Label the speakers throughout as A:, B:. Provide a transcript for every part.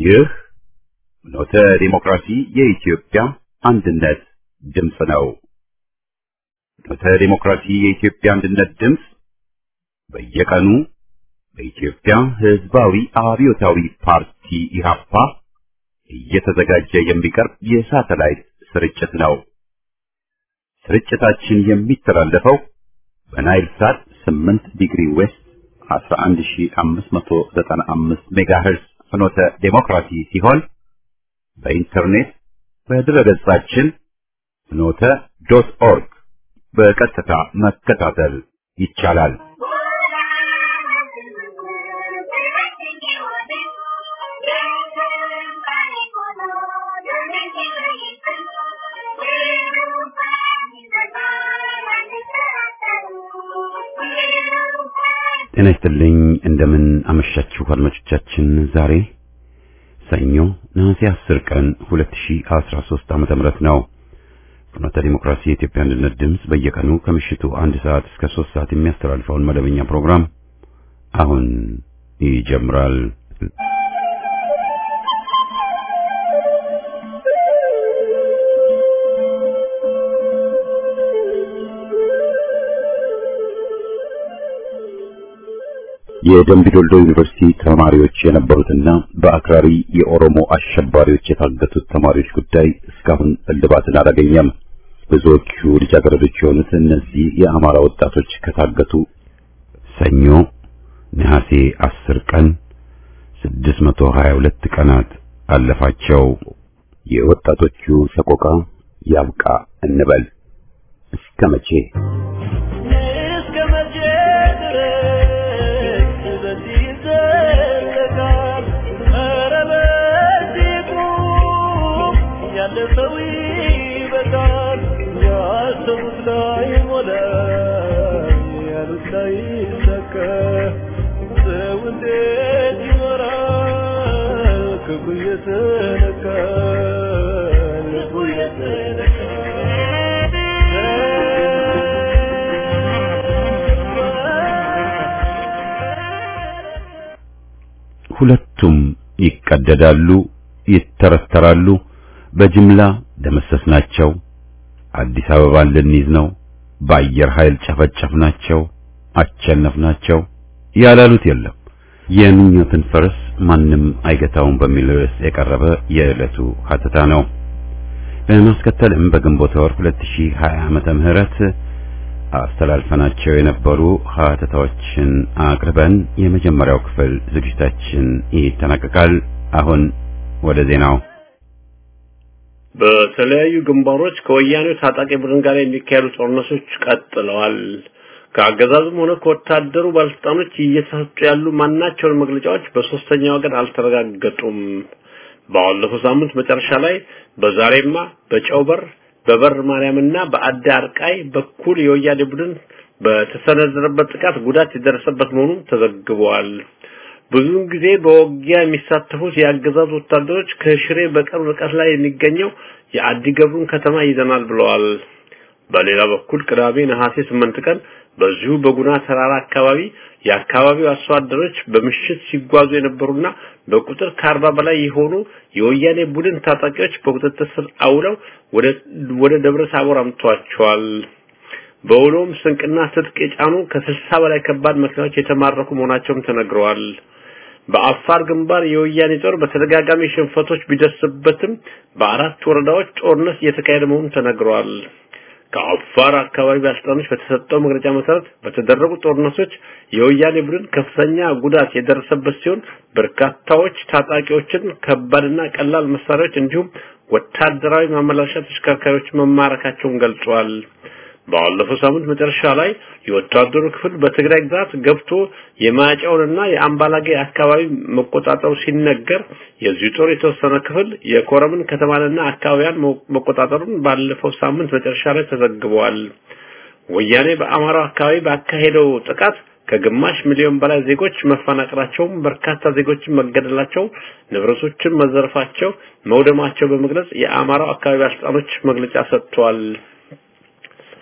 A: ይህ ኖተ ዲሞክራሲ የኢትዮጵያ አንድነት ድምፅ ነው። ኖተ ዲሞክራሲ የኢትዮጵያ አንድነት ድምፅ በየቀኑ በኢትዮጵያ ሕዝባዊ አብዮታዊ ፓርቲ ኢህአፓ እየተዘጋጀ የሚቀርብ የሳተላይት ስርጭት ነው። ስርጭታችን የሚተላለፈው በናይል ሳት 8 ዲግሪ ዌስት 11595 ሜጋሄርዝ ፍኖተ ዲሞክራሲ ሲሆን በኢንተርኔት በድረገጻችን ፍኖተ.ኦርግ በቀጥታ መከታተል ይቻላል። ጤና ይስጥልኝ። እንደምን አመሻችሁ አድማጮቻችን። ዛሬ ሰኞ ነሐሴ 10 ቀን 2013 ዓ.ም ነው። ፍኖተ ዲሞክራሲ የኢትዮጵያ አንድነት ድምፅ በየቀኑ ከምሽቱ 1 ሰዓት እስከ 3 ሰዓት የሚያስተላልፈውን መደበኛ ፕሮግራም አሁን ይጀምራል። የደምቢ ዶልዶ ዩኒቨርሲቲ ተማሪዎች የነበሩትና በአክራሪ የኦሮሞ አሸባሪዎች የታገቱት ተማሪዎች ጉዳይ እስካሁን እልባትን አላገኘም። ብዙዎቹ ልጃገረዶች የሆኑት እነዚህ የአማራ ወጣቶች ከታገቱ ሰኞ ነሐሴ 10 ቀን 622 ቀናት አለፋቸው። የወጣቶቹ ሰቆቃ ያብቃ እንበል። እስከ መቼ? ሁለቱም ይቀደዳሉ፣ ይተረተራሉ። በጅምላ ደመሰስናቸው። አዲስ አበባን ልንይዝ ነው። በአየር ኃይል ጨፈጨፍናቸው፣ አቸነፍናቸው። ያላሉት የለም። የምኞትን ፈረስ ማንም አይገታውም በሚል ርዕስ የቀረበ የዕለቱ ሀተታ ነው። በማስከተልም በግንቦት ወር 2020 ዓመተ ምህረት አስተላልፈናቸው የነበሩ ሀተታዎችን አቅርበን የመጀመሪያው ክፍል ዝግጅታችን ይጠናቀቃል። አሁን ወደ ዜናው።
B: በተለያዩ ግንባሮች ከወያኔው ታጣቂ ቡድን ጋር የሚካሄዱ ጦርነቶች ቀጥለዋል። ከአገዛዙም ሆነ ከወታደሩ ባለስልጣኖች እየተሰጡ ያሉ ማናቸውን መግለጫዎች በሶስተኛ ወገን አልተረጋገጡም። ባለፈው ሳምንት መጨረሻ ላይ በዛሬማ በጨውበር በበር ማርያምና በአዲ አርቃይ በኩል የወያኔ ቡድን በተሰነዘረበት ጥቃት ጉዳት የደረሰበት መሆኑ ተዘግቧል። ብዙውን ጊዜ በውጊያ የሚሳተፉት የአገዛዙ ወታደሮች ከሽሬ በቅርብ ርቀት ላይ የሚገኘው የአዲ ገብሩን ከተማ ይዘናል ብለዋል። በሌላ በኩል ቅዳሜ ነሐሴ 8 ቀን በዚሁ በጉና ተራራ አካባቢ የአካባቢው አርሶ አደሮች በምሽት ሲጓዙ የነበሩና በቁጥር ከ40 በላይ የሆኑ የወያኔ ቡድን ታጣቂዎች በቁጥጥር ስር አውለው ወደ ደብረ ታቦር አምጥተዋቸዋል። በውሎም ስንቅና ትጥቅ የጫኑ ከ60 በላይ ከባድ መኪናዎች የተማረኩ መሆናቸውም ተነግረዋል። በአፋር ግንባር የወያኔ ጦር በተደጋጋሚ ሽንፈቶች ቢደርስበትም በአራት ወረዳዎች ጦርነት እየተካሄደ መሆኑ ተነግረዋል። ከአፋር አካባቢ ባለስልጣኖች በተሰጠው መግለጫ መሰረት በተደረጉ ጦርነቶች የወያኔ ቡድን ከፍተኛ ጉዳት የደረሰበት ሲሆን በርካታዎች ታጣቂዎችን ከባድና ቀላል መሳሪያዎች እንዲሁም ወታደራዊ ማመላለሻ ተሽከርካሪዎች መማረካቸውን ገልጸዋል። ባለፈው ሳምንት መጨረሻ ላይ የወታደሩ ክፍል በትግራይ ግዛት ገብቶ የማጫውንና የአምባላጌ አካባቢ መቆጣጠሩ ሲነገር የዚህ ጦር የተወሰነ ክፍል የኮረምን ከተማንና አካባቢያን መቆጣጠሩን ባለፈው ሳምንት መጨረሻ ላይ ተዘግቧል። ወያኔ በአማራ አካባቢ ባካሄደው ጥቃት ከግማሽ ሚሊዮን በላይ ዜጎች መፈናቀላቸው፣ በርካታ ዜጎች መገደላቸው፣ ንብረቶችን መዘረፋቸው፣ መውደማቸው በመግለጽ የአማራ አካባቢ አስተዳደሮች መግለጫ ሰጥተዋል።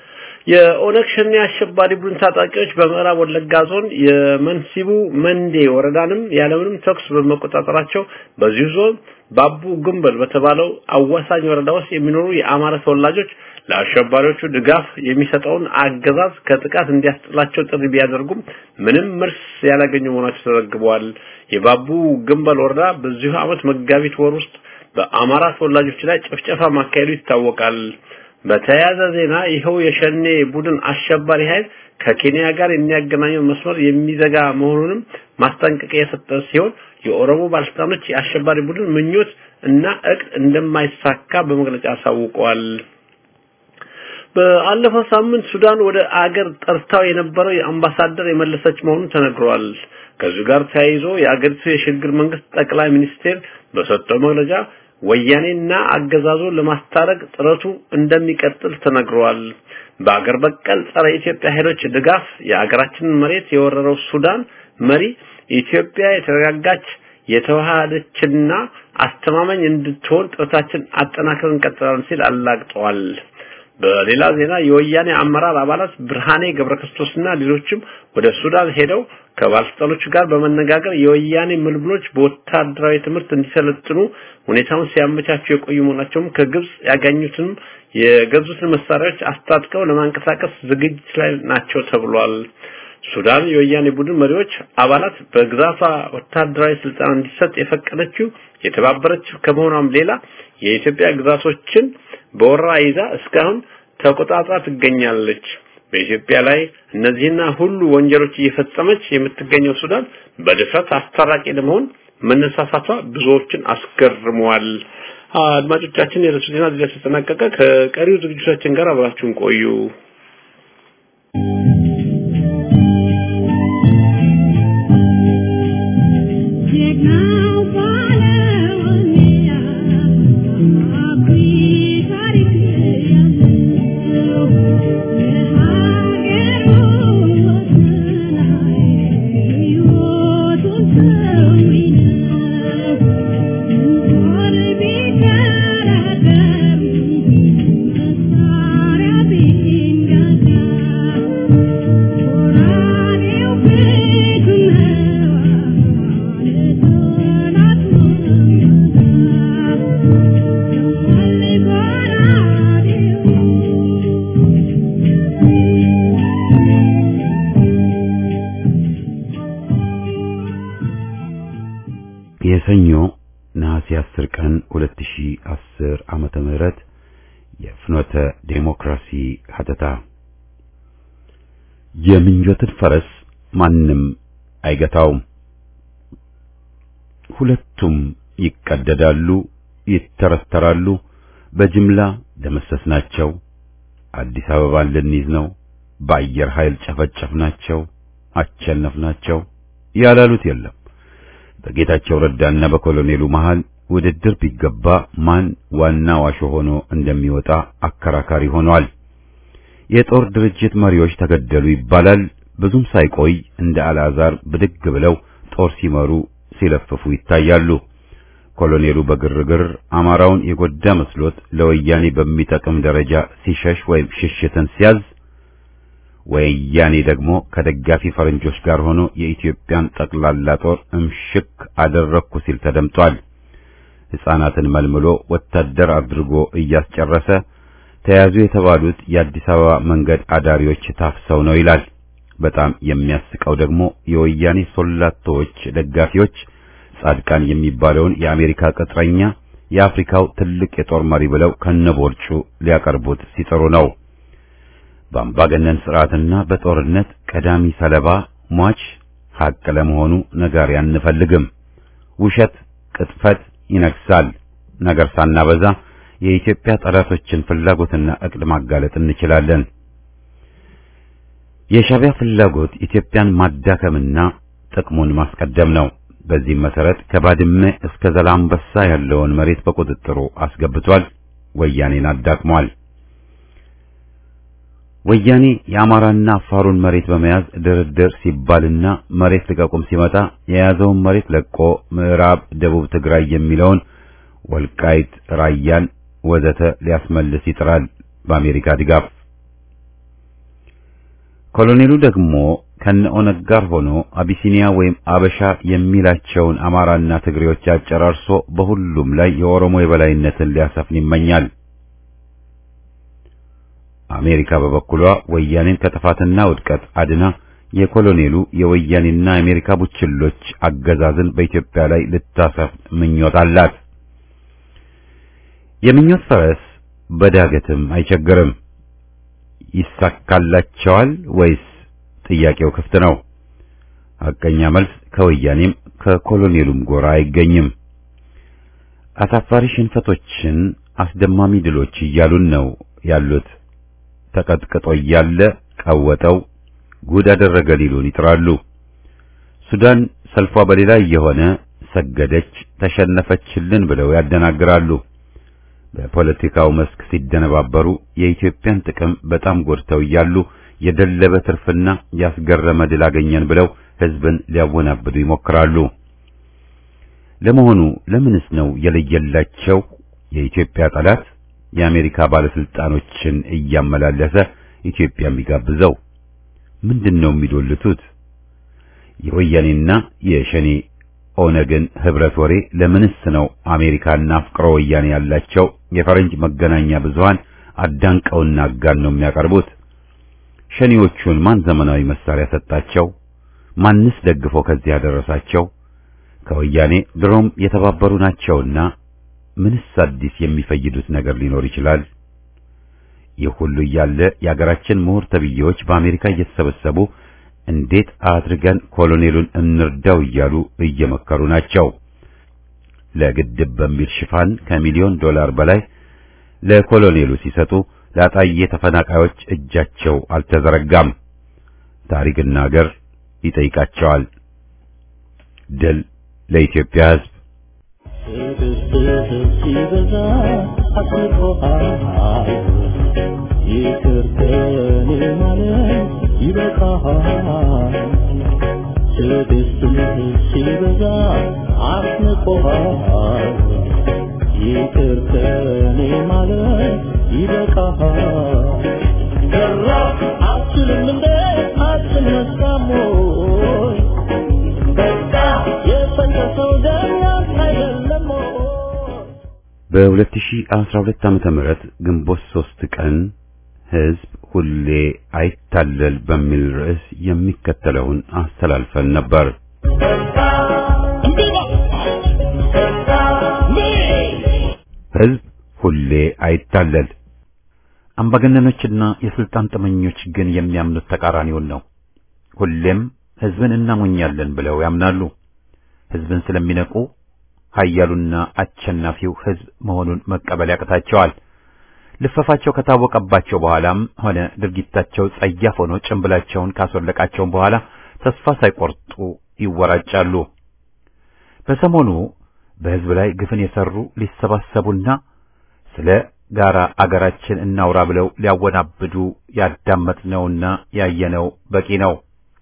B: የኦነግ ሸኔ አሸባሪ ቡድን ታጣቂዎች በምዕራብ ወለጋ ዞን የመንሲቡ መንዴ ወረዳንም ያለምንም ተኩስ በመቆጣጠራቸው በዚሁ ዞን ባቡ ጉምበል በተባለው አዋሳኝ ወረዳ ውስጥ የሚኖሩ የአማራ ተወላጆች ለአሸባሪዎቹ ድጋፍ የሚሰጠውን አገዛዝ ከጥቃት እንዲያስጥላቸው ጥሪ ቢያደርጉም ምንም መልስ ያላገኙ መሆናቸው ተዘግቧል። የባቡ ጉምበል ወረዳ በዚሁ ዓመት መጋቢት ወር ውስጥ በአማራ ተወላጆች ላይ ጭፍጨፋ ማካሄዱ ይታወቃል። በተያያዘ ዜና ይኸው የሸኔ ቡድን አሸባሪ ኃይል ከኬንያ ጋር የሚያገናኘው መስመር የሚዘጋ መሆኑንም ማስጠንቀቂያ የሰጠ ሲሆን የኦሮሞ ባለስልጣኖች የአሸባሪ ቡድን ምኞት እና እቅድ እንደማይሳካ በመግለጫ አሳውቀዋል። በአለፈው ሳምንት ሱዳን ወደ አገር ጠርታው የነበረው የአምባሳደር የመለሰች መሆኑን ተነግሯል። ከዚህ ጋር ተያይዞ የአገሪቱ የሽግግር መንግስት ጠቅላይ ሚኒስቴር በሰጠው መግለጫ ወያኔና አገዛዙ ለማስታረቅ ጥረቱ እንደሚቀጥል ተነግሯል። በአገር በቀል ጸረ ኢትዮጵያ ኃይሎች ድጋፍ የአገራችንን መሬት የወረረው ሱዳን መሪ ኢትዮጵያ የተረጋጋች የተዋሃደችና አስተማማኝ እንድትሆን ጥረታችን አጠናክረን እንቀጥላለን ሲል አላግጠዋል። በሌላ ዜና የወያኔ አመራር አባላት ብርሃኔ ገብረክርስቶስና ሌሎችም ወደ ሱዳን ሄደው ከባለስልጣኖች ጋር በመነጋገር የወያኔ ምልምሎች በወታደራዊ ትምህርት እንዲሰለጥኑ ሁኔታውን ሲያመቻቹ የቆዩ መሆናቸውም ከግብጽ ያገኙትን የገዙትን መሳሪያዎች አስታጥቀው ለማንቀሳቀስ ዝግጅት ላይ ናቸው ተብሏል። ሱዳን የወያኔ ቡድን መሪዎች አባላት በግዛቷ ወታደራዊ ስልጣን እንዲሰጥ የፈቀደችው የተባበረችው ከመሆኗም ሌላ የኢትዮጵያ ግዛቶችን በወራ ይዛ እስካሁን ተቆጣጣ ትገኛለች። በኢትዮጵያ ላይ እነዚህና ሁሉ ወንጀሎች እየፈጸመች የምትገኘው ሱዳን በድፍረት አስታራቂ ለመሆን መነሳሳቷ ብዙዎችን አስገርመዋል። አድማጮቻችን የረሱ ዜና እዚህ ተጠናቀቀ። ከቀሪው ዝግጅቶቻችን ጋር አብራችሁን ቆዩ።
A: የሰኞ ነሐሴ 10 ቀን 2010 ዓመተ ምህረት የፍኖተ ዴሞክራሲ ሀተታ የምኞትን ፈረስ ማንም አይገታውም። ሁለቱም ይቀደዳሉ፣ ይተረተራሉ። በጅምላ ደመሰስናቸው። አዲስ አበባን ልንይዝ ነው፣ በአየር ኃይል ጨፈጨፍናቸው፣ አቸነፍናቸው ያላሉት የለም። በጌታቸው ረዳና በኮሎኔሉ መሃል ውድድር ቢገባ ማን ዋና ዋሾ ሆኖ እንደሚወጣ አከራካሪ ሆኗል። የጦር ድርጅት መሪዎች ተገደሉ ይባላል። ብዙም ሳይቆይ እንደ አልዓዛር ብድግ ብለው ጦር ሲመሩ ሲለፍፉ ይታያሉ። ኮሎኔሉ በግርግር አማራውን የጎዳ መስሎት ለወያኔ በሚጠቅም ደረጃ ሲሸሽ ወይም ሽሽትን ሲያዝ፣ ወያኔ ደግሞ ከደጋፊ ፈረንጆች ጋር ሆኖ የኢትዮጵያን ጠቅላላ ጦር እምሽክ አደረኩ ሲል ተደምጧል። ሕፃናትን መልምሎ ወታደር አድርጎ እያስጨረሰ ተያዙ የተባሉት የአዲስ አበባ መንገድ አዳሪዎች ታፍሰው ነው ይላል። በጣም የሚያስቀው ደግሞ የወያኔ ሶላቶች ደጋፊዎች ጻድቃን የሚባለውን የአሜሪካ ቅጥረኛ የአፍሪካው ትልቅ የጦር መሪ ብለው ከነቦርጩ ሊያቀርቡት ሲጥሩ ነው። በአምባገነን ስርዓትና በጦርነት ቀዳሚ ሰለባ ሟች ሐቅ ለመሆኑ ነጋሪ አንፈልግም። ውሸት፣ ቅጥፈት ይነግሳል። ነገር ሳናበዛ የኢትዮጵያ ጠላቶችን ፍላጎትና እቅድ ማጋለጥ እንችላለን። የሻዕቢያ ፍላጎት ኢትዮጵያን ማዳከምና ጥቅሙን ማስቀደም ነው። በዚህ መሰረት ከባድመ እስከ ዘላንበሳ ያለውን መሬት በቁጥጥሩ አስገብቷል። ወያኔን አዳክሟል። ወያኔ የአማራና አፋሩን መሬት በመያዝ ድርድር ሲባልና መሬት ልቀቁም ሲመጣ የያዘውን መሬት ለቆ ምዕራብ ደቡብ ትግራይ የሚለውን ወልቃይት፣ ራያን ወዘተ ሊያስመልስ ይጥራል በአሜሪካ ድጋፍ። ኮሎኔሉ ደግሞ ከነኦነግ ጋር ሆኖ አቢሲኒያ ወይም አበሻ የሚላቸውን አማራና ትግሬዎች አጨራርሶ በሁሉም ላይ የኦሮሞ የበላይነትን ሊያሰፍን ይመኛል። አሜሪካ በበኩሏ ወያኔን ከጥፋትና ውድቀት አድና የኮሎኔሉ የወያኔና የአሜሪካ ቡችሎች አገዛዝን በኢትዮጵያ ላይ ልታሰፍን ምኞት አላት። የምኞት ፈረስ በዳገትም አይቸግርም። ይሳካላቸዋል ወይስ? ጥያቄው ክፍት ነው። ሐቀኛ መልስ ከወያኔም ከኮሎኔሉም ጎራ አይገኝም። አሳፋሪ ሽንፈቶችን አስደማሚ ድሎች እያሉን ነው ያሉት። ተቀጥቅጦ እያለ ቀወጠው ጉድ አደረገ ሊሉን ይጥራሉ። ሱዳን ሰልፏ በሌላ የሆነ ሰገደች፣ ተሸነፈችልን ብለው ያደናግራሉ። በፖለቲካው መስክ ሲደነባበሩ የኢትዮጵያን ጥቅም በጣም ጎድተው እያሉ የደለበ ትርፍና ያስገረመ ድል አገኘን ብለው ሕዝብን ሊያወናብዱ ይሞክራሉ። ለመሆኑ ለምንስ ነው የለየላቸው የኢትዮጵያ ጠላት የአሜሪካ ባለስልጣኖችን እያመላለሰ ኢትዮጵያ የሚጋብዘው? ምንድነው የሚዶልቱት? የወያኔና የሸኔ ኦነግን ህብረት ወሬ ለምንስ ነው አሜሪካና አፍቅሮ ወያኔ ያላቸው የፈረንጅ መገናኛ ብዙሃን አዳንቀውና አጋነው የሚያቀርቡት? ሸኔዎቹን ማን ዘመናዊ መሳሪያ ሰጣቸው? ማንስ ደግፎ ከዚህ ያደረሳቸው? ከወያኔ ድሮም የተባበሩ ናቸውና ምንስ አዲስ የሚፈይዱት ነገር ሊኖር ይችላል? ይህ ሁሉ እያለ የአገራችን ምሁር ተብዬዎች በአሜሪካ እየተሰበሰቡ እንዴት አድርገን ኮሎኔሉን እንርዳው እያሉ እየመከሩ ናቸው። ለግድብ በሚል ሽፋን ከሚሊዮን ዶላር በላይ ለኮሎኔሉ ሲሰጡ ለአጣዬ ተፈናቃዮች እጃቸው አልተዘረጋም። ታሪክና ሀገር ይጠይቃቸዋል። ድል ለኢትዮጵያ ሕዝብ። በ2012 ዓመተ ምህረት ግንቦት 3 ቀን ሕዝብ ሁሌ አይታለል በሚል ርዕስ የሚከተለውን አስተላልፈን ነበር። ሕዝብ ሁሌ አይታለል። አምባገነኖችና የስልጣን ጥመኞች ግን የሚያምኑት ተቃራኒውን ነው። ሁሌም ሕዝብን እናሞኛለን ብለው ያምናሉ። ሕዝብን ስለሚነቁ ኃያሉና አሸናፊው ሕዝብ መሆኑን መቀበል ያቅታቸዋል። ልፈፋቸው ከታወቀባቸው በኋላም ሆነ ድርጊታቸው ጸያፍ ሆኖ ጭንብላቸውን ካስወለቃቸው በኋላ ተስፋ ሳይቆርጡ ይወራጫሉ። በሰሞኑ በሕዝብ ላይ ግፍን የሰሩ ሊሰባሰቡና ስለ ጋራ አገራችን እናውራ ብለው ሊያወናብዱ ያዳመጥነውና ያየነው በቂ ነው።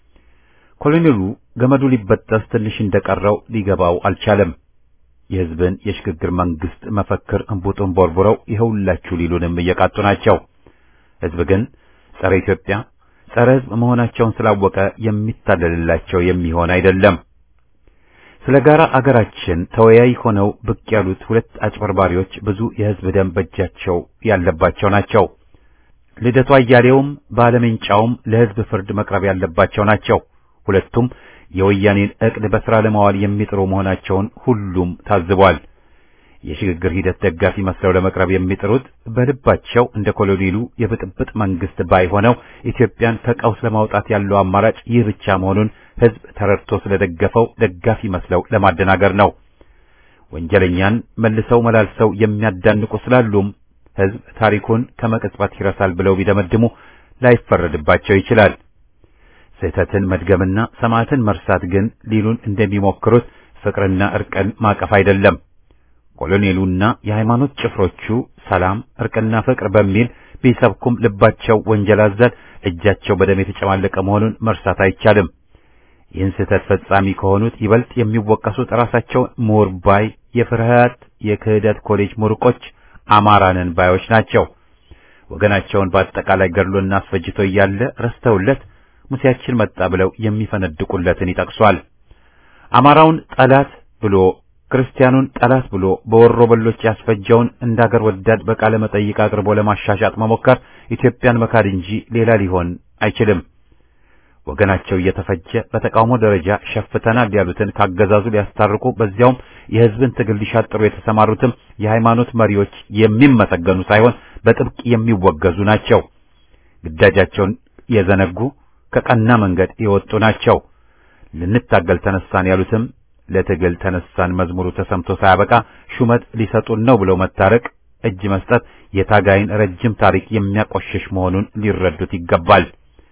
A: ኮሎኔሉ ገመዱ ሊበጠስ ትንሽ እንደቀረው ሊገባው አልቻለም። የሕዝብን የሽግግር መንግስት መፈክር እንቡጡን ቦርቡረው ይኸውላችሁ ሊሉንም እየቃጡ ናቸው። ሕዝብ ግን ጸረ ኢትዮጵያ፣ ጸረ ሕዝብ መሆናቸውን ስላወቀ የሚታለልላቸው የሚሆን አይደለም። ስለ ጋራ አገራችን ተወያይ ሆነው ብቅ ያሉት ሁለት አጭበርባሪዎች ብዙ የሕዝብ ደም በእጃቸው ያለባቸው ናቸው። ልደቱ አያሌውም ባለሜንጫውም ለሕዝብ ፍርድ መቅረብ ያለባቸው ናቸው። ሁለቱም የወያኔን ዕቅድ በሥራ ለማዋል የሚጥሩ መሆናቸውን ሁሉም ታዝቧል። የሽግግር ሂደት ደጋፊ መስለው ለመቅረብ የሚጥሩት በልባቸው እንደ ኮሎኔሉ የብጥብጥ መንግስት ባይሆነው ኢትዮጵያን ከቀውስ ለማውጣት ያለው አማራጭ ይህ ብቻ መሆኑን ሕዝብ ተረድቶ ስለደገፈው ደጋፊ መስለው ለማደናገር ነው። ወንጀለኛን መልሰው መላልሰው የሚያዳንቁ ስላሉም ሕዝብ ታሪኩን ከመቅጽበት ይረሳል ብለው ቢደመድሙ ላይፈረድባቸው ይችላል። ስህተትን መድገምና ሰማዕትን መርሳት ግን ሊሉን እንደሚሞክሩት ፍቅርና እርቅን ማቀፍ አይደለም። ኮሎኔሉና የሃይማኖት ጭፍሮቹ ሰላም፣ እርቅና ፍቅር በሚል ቢሰብኩም ልባቸው ወንጀል አዘል፣ እጃቸው በደም የተጨማለቀ መሆኑን መርሳት አይቻልም። ይህን ስህተት ፈጻሚ ከሆኑት ይበልጥ የሚወቀሱት ራሳቸው ምሁር ባይ የፍርሃት የክህደት ኮሌጅ ምሩቆች አማራንን ባዮች ናቸው። ወገናቸውን በአጠቃላይ ገድሎና አስፈጅቶ እያለ ረስተውለት ሙሴያችን መጣ ብለው የሚፈነድቁለትን ይጠቅሷል። አማራውን ጠላት ብሎ ክርስቲያኑን ጠላት ብሎ በወሮበሎች ያስፈጀውን እንዳገር ወዳድ በቃለ መጠይቅ አቅርቦ ለማሻሻጥ መሞከር ኢትዮጵያን መካድ እንጂ ሌላ ሊሆን አይችልም። ወገናቸው እየተፈጀ በተቃውሞ ደረጃ ሸፍተናል ያሉትን ካገዛዙ ሊያስታርቁ በዚያውም የሕዝብን ትግል ሊሻጥሩ የተሰማሩትም የሃይማኖት መሪዎች የሚመሰገኑ ሳይሆን በጥብቅ የሚወገዙ ናቸው። ግዳጃቸውን የዘነጉ ከቀና መንገድ የወጡ ናቸው። ልንታገል ተነሳን ያሉትም ለትግል ተነሳን መዝሙሩ ተሰምቶ ሳያበቃ ሹመት ሊሰጡን ነው ብለው መታረቅ፣ እጅ መስጠት የታጋይን ረጅም ታሪክ የሚያቆሽሽ መሆኑን ሊረዱት ይገባል።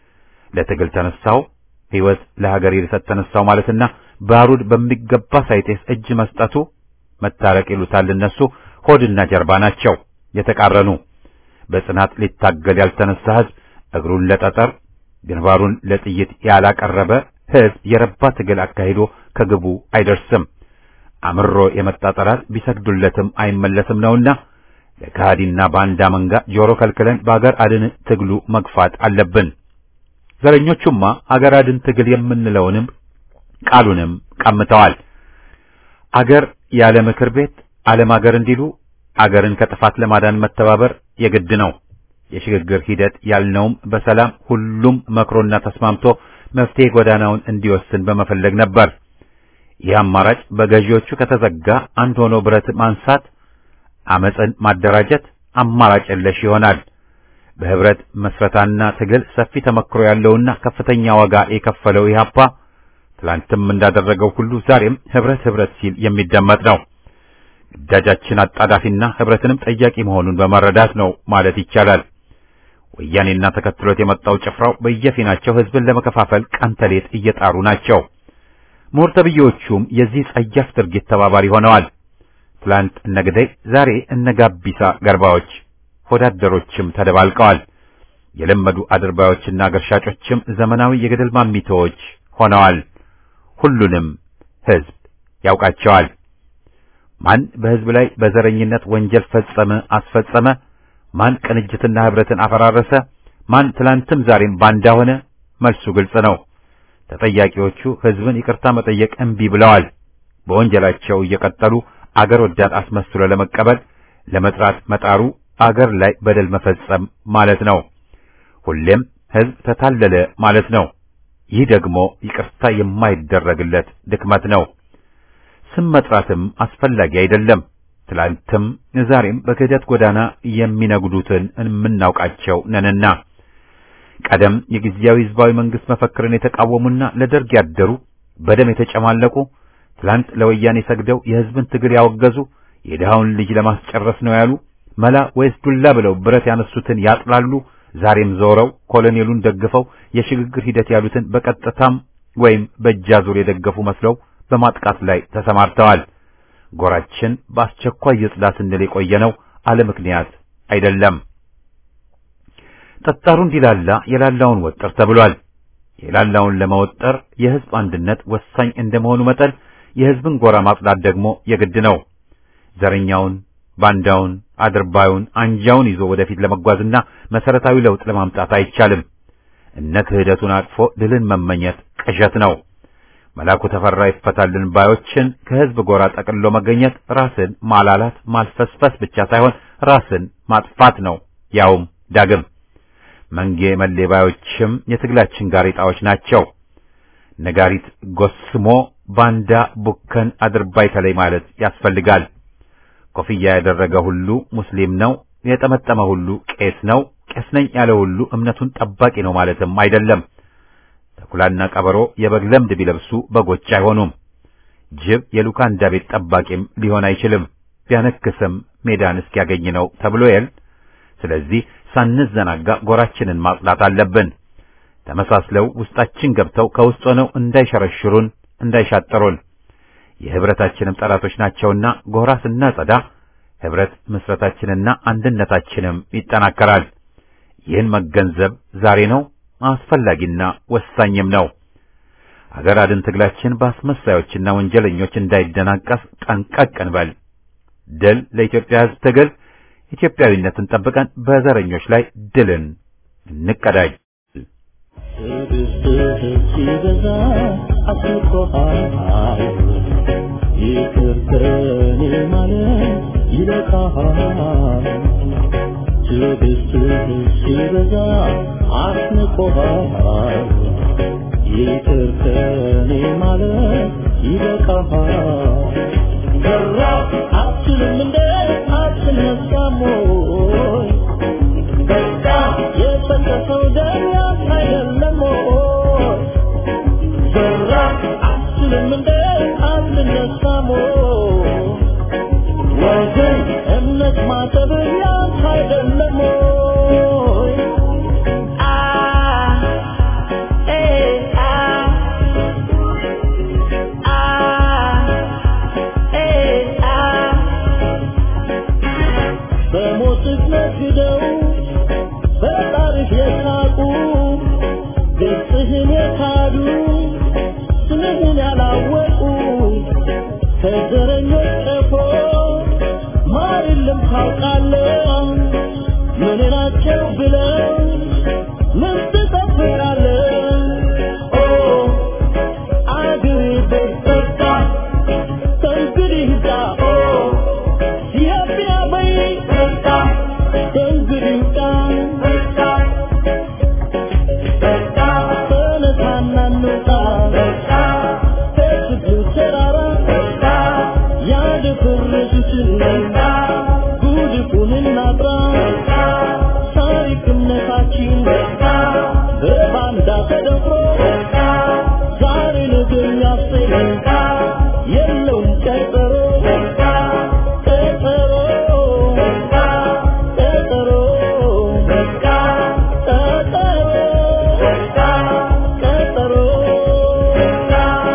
A: ለትግል ተነሳው ሕይወት ለሀገር ሊሰጥ ተነሳው ማለትና ባሩድ በሚገባ ሳይጤስ እጅ መስጠቱ መታረቅ ይሉታል እነሱ። ሆድና ጀርባ ናቸው የተቃረኑ። በጽናት ሊታገል ያልተነሳ ሕዝብ እግሩን ለጠጠር ግንባሩን ለጥይት ያላቀረበ ሕዝብ የረባ ትግል አካሂዶ ከግቡ አይደርስም። አምሮ የመጣ ጠላት ቢሰግዱለትም አይመለስም ነውና ለካዲና ባንዳ መንጋ ጆሮ ከልክለን በአገር አድን ትግሉ መግፋት አለብን። ዘረኞቹማ አገር አድን ትግል የምንለውንም ቃሉንም ቀምተዋል። አገር ያለ ምክር ቤት ዓለም አገር እንዲሉ አገርን ከጥፋት ለማዳን መተባበር የግድ ነው። የሽግግር ሂደት ያልነውም በሰላም ሁሉም መክሮና ተስማምቶ መፍትሄ ጎዳናውን እንዲወስን በመፈለግ ነበር። ይህ አማራጭ በገዢዎቹ ከተዘጋ አንድ ሆኖ ብረት ማንሳት፣ አመጽን ማደራጀት አማራጭ የለሽ ይሆናል። በህብረት መስረታና ትግል ሰፊ ተመክሮ ያለውና ከፍተኛ ዋጋ የከፈለው ኢህአፓ ትላንትም እንዳደረገው ሁሉ ዛሬም ህብረት ሲል የሚደመጥ ነው። ግዳጃችን አጣዳፊና ህብረትንም ጠያቂ መሆኑን በመረዳት ነው ማለት ይቻላል። ወያኔና ተከትሎት የመጣው ጭፍራው በየፊናቸው ህዝብን ለመከፋፈል ቀን ተሌት እየጣሩ ናቸው። ምሁር ተብዬዎቹም የዚህ ጸያፍ ድርጊት ተባባሪ ሆነዋል። ትላንት እነግደይ ዛሬ እነጋቢሳ ገርባዎች ሆዳደሮችም ተደባልቀዋል። የለመዱ አድርባዮችና ገርሻጮችም ዘመናዊ የገደል ማሚቶዎች ሆነዋል። ሁሉንም ህዝብ ያውቃቸዋል። ማን በህዝብ ላይ በዘረኝነት ወንጀል ፈጸመ አስፈጸመ፣ ማን ቅንጅትና ህብረትን አፈራረሰ፣ ማን ትላንትም ዛሬም ባንዳ ሆነ፣ መልሱ ግልጽ ነው። ተጠያቂዎቹ ህዝብን ይቅርታ መጠየቅ እምቢ ብለዋል። በወንጀላቸው እየቀጠሉ አገር ወዳድ አስመስሎ ለመቀበል ለመጥራት መጣሩ አገር ላይ በደል መፈጸም ማለት ነው። ሁሌም ህዝብ ተታለለ ማለት ነው። ይህ ደግሞ ይቅርታ የማይደረግለት ድክመት ነው። ስም መጥራትም አስፈላጊ አይደለም። ትላንትም ዛሬም በክህደት ጎዳና የሚነጉዱትን የምናውቃቸው ነንና ቀደም የጊዜያዊ ህዝባዊ መንግስት መፈክርን የተቃወሙና ለደርግ ያደሩ በደም የተጨማለቁ ትላንት ለወያኔ ሰግደው የህዝብን ትግል ያወገዙ የድሃውን ልጅ ለማስጨረስ ነው ያሉ መላ ወይስ ዱላ ብለው ብረት ያነሱትን ያጥላሉ። ዛሬም ዞረው ኮሎኔሉን ደግፈው የሽግግር ሂደት ያሉትን በቀጥታም ወይም በእጃዙር የደገፉ መስለው በማጥቃት ላይ ተሰማርተዋል። ጎራችን በአስቸኳይ ይጽዳ ስንል የቆየነው አለ ምክንያት አይደለም። ጠጣሩ እንዲላላ የላላውን ወጥር ተብሏል። የላላውን ለመወጠር የህዝብ አንድነት ወሳኝ እንደመሆኑ መጠን የህዝብን ጎራ ማጽዳት ደግሞ የግድ ነው። ዘረኛውን፣ ባንዳውን፣ አድርባዩን፣ አንጃውን ይዞ ወደፊት ለመጓዝና መሰረታዊ ለውጥ ለማምጣት አይቻልም። እነ ክህደቱን አቅፎ ድልን መመኘት ቅዠት ነው። መላኩ ተፈራ ይፈታልን ባዮችን ከህዝብ ጎራ ጠቅልሎ መገኘት ራስን ማላላት ማልፈስፈስ ብቻ ሳይሆን ራስን ማጥፋት ነው። ያውም ዳግም መንጌ መሌባዮችም የትግላችን ጋሬጣዎች ናቸው። ነጋሪት ጎስሞ ባንዳ ቡከን አድርባይ ተለይ ማለት ያስፈልጋል። ኮፍያ ያደረገ ሁሉ ሙስሊም ነው፣ የጠመጠመ ሁሉ ቄስ ነው፣ ቄስ ነኝ ያለ ሁሉ እምነቱን ጠባቂ ነው ማለትም አይደለም። ተኩላና ቀበሮ የበግ ለምድ ቢለብሱ በጎች አይሆኑም። ጅብ የሉካንዳ ቤት ጠባቂም ሊሆን አይችልም። ቢያነክስም ሜዳን እስኪያገኝ ነው ተብሎ የል። ስለዚህ ሳንዘናጋ ጎራችንን ማጽዳት አለብን። ተመሳስለው ውስጣችን ገብተው ከውስጥ ሆነው እንዳይሸረሽሩን እንዳይሻጠሩን የህብረታችንም ጠላቶች ናቸውና ጎራ ስናጸዳ ህብረት መስረታችንና አንድነታችንም ይጠናከራል። ይህን መገንዘብ ዛሬ ነው አስፈላጊና ወሳኝም ነው። አገር አድን ትግላችን በአስመሳዮችና ወንጀለኞች እንዳይደናቀፍ ጠንቀቅ እንበል። ድል ለኢትዮጵያ ህዝብ ትግል። ኢትዮጵያዊነትን ጠብቀን በዘረኞች ላይ ድልን እንቀዳጅ።
C: ሲበዛ አስቆሃል ይቅርተኔ ማለት ይበቃሃል ትዕግስትህ ሲበዛ አስቆሃል ይቅርተኔ ማለት ይበቃሃል ገራ አትልም እንደ አትነሳም ወይ በቃ የፈሰሰው ደም አይደለም ወይ ገራ አትልም እንደ አትነሳም ወገን እምነት ማጠብ ያንተ አይደለም ወይ በሞትህ ነግደው በጣርህ የሳቁ ገጽህን የካዱ ስምህን ያላወቁ ከዘረኞች ቀፎ ማር የለም ታውቃለህ ምን ናቸው ብለው ምን ትጠብቃለህ ኦ አገሬ በቃ ከእንግዲህ ሂዳ ኦ ኢትዮጵያ በይ በቃ ከእንግዲህ ሂዳ በቃ ተነሳና እንውጣ በቃ ከችግሩ ተራራ በቃ ያደፈረሱትን በቃ ጉድፉን እናጥራ በቃ ታሪክ እምነታችን በቃ በባንዳ ተደፍሮ በቃ ዛሬ ነገ የሚያሰኝ በቃ የለውም ቀጠሮ በቃ ቀጠሮ በቃ ቀጠሮ በቃ ቀጠሮ በቃ ቀጠሮ በቃ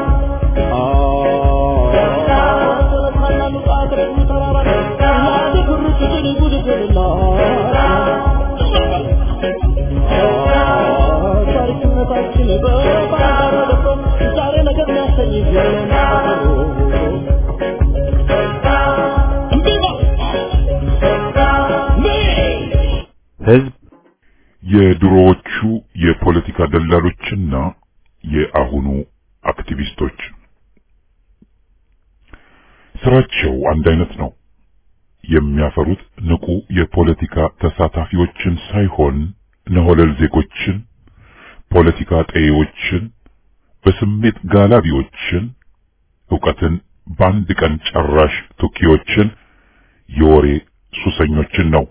C: ታሪክነታችን በባንዳ ተደፍሮ ዛሬ ነገ የሚያሰኝ
A: ህዝብ
D: የድሮዎቹ የፖለቲካ ደላሎችና የአሁኑ አክቲቪስቶች ስራቸው አንድ አይነት ነው። የሚያፈሩት ንቁ የፖለቲካ ተሳታፊዎችን ሳይሆን ነሆለል ዜጎችን፣ ፖለቲካ ጠዬዎችን፣ በስሜት ጋላቢዎችን፣ ዕውቀትን በአንድ ቀን ጨራሽ ቱኪዎችን፣ የወሬ ሱሰኞችን ነው።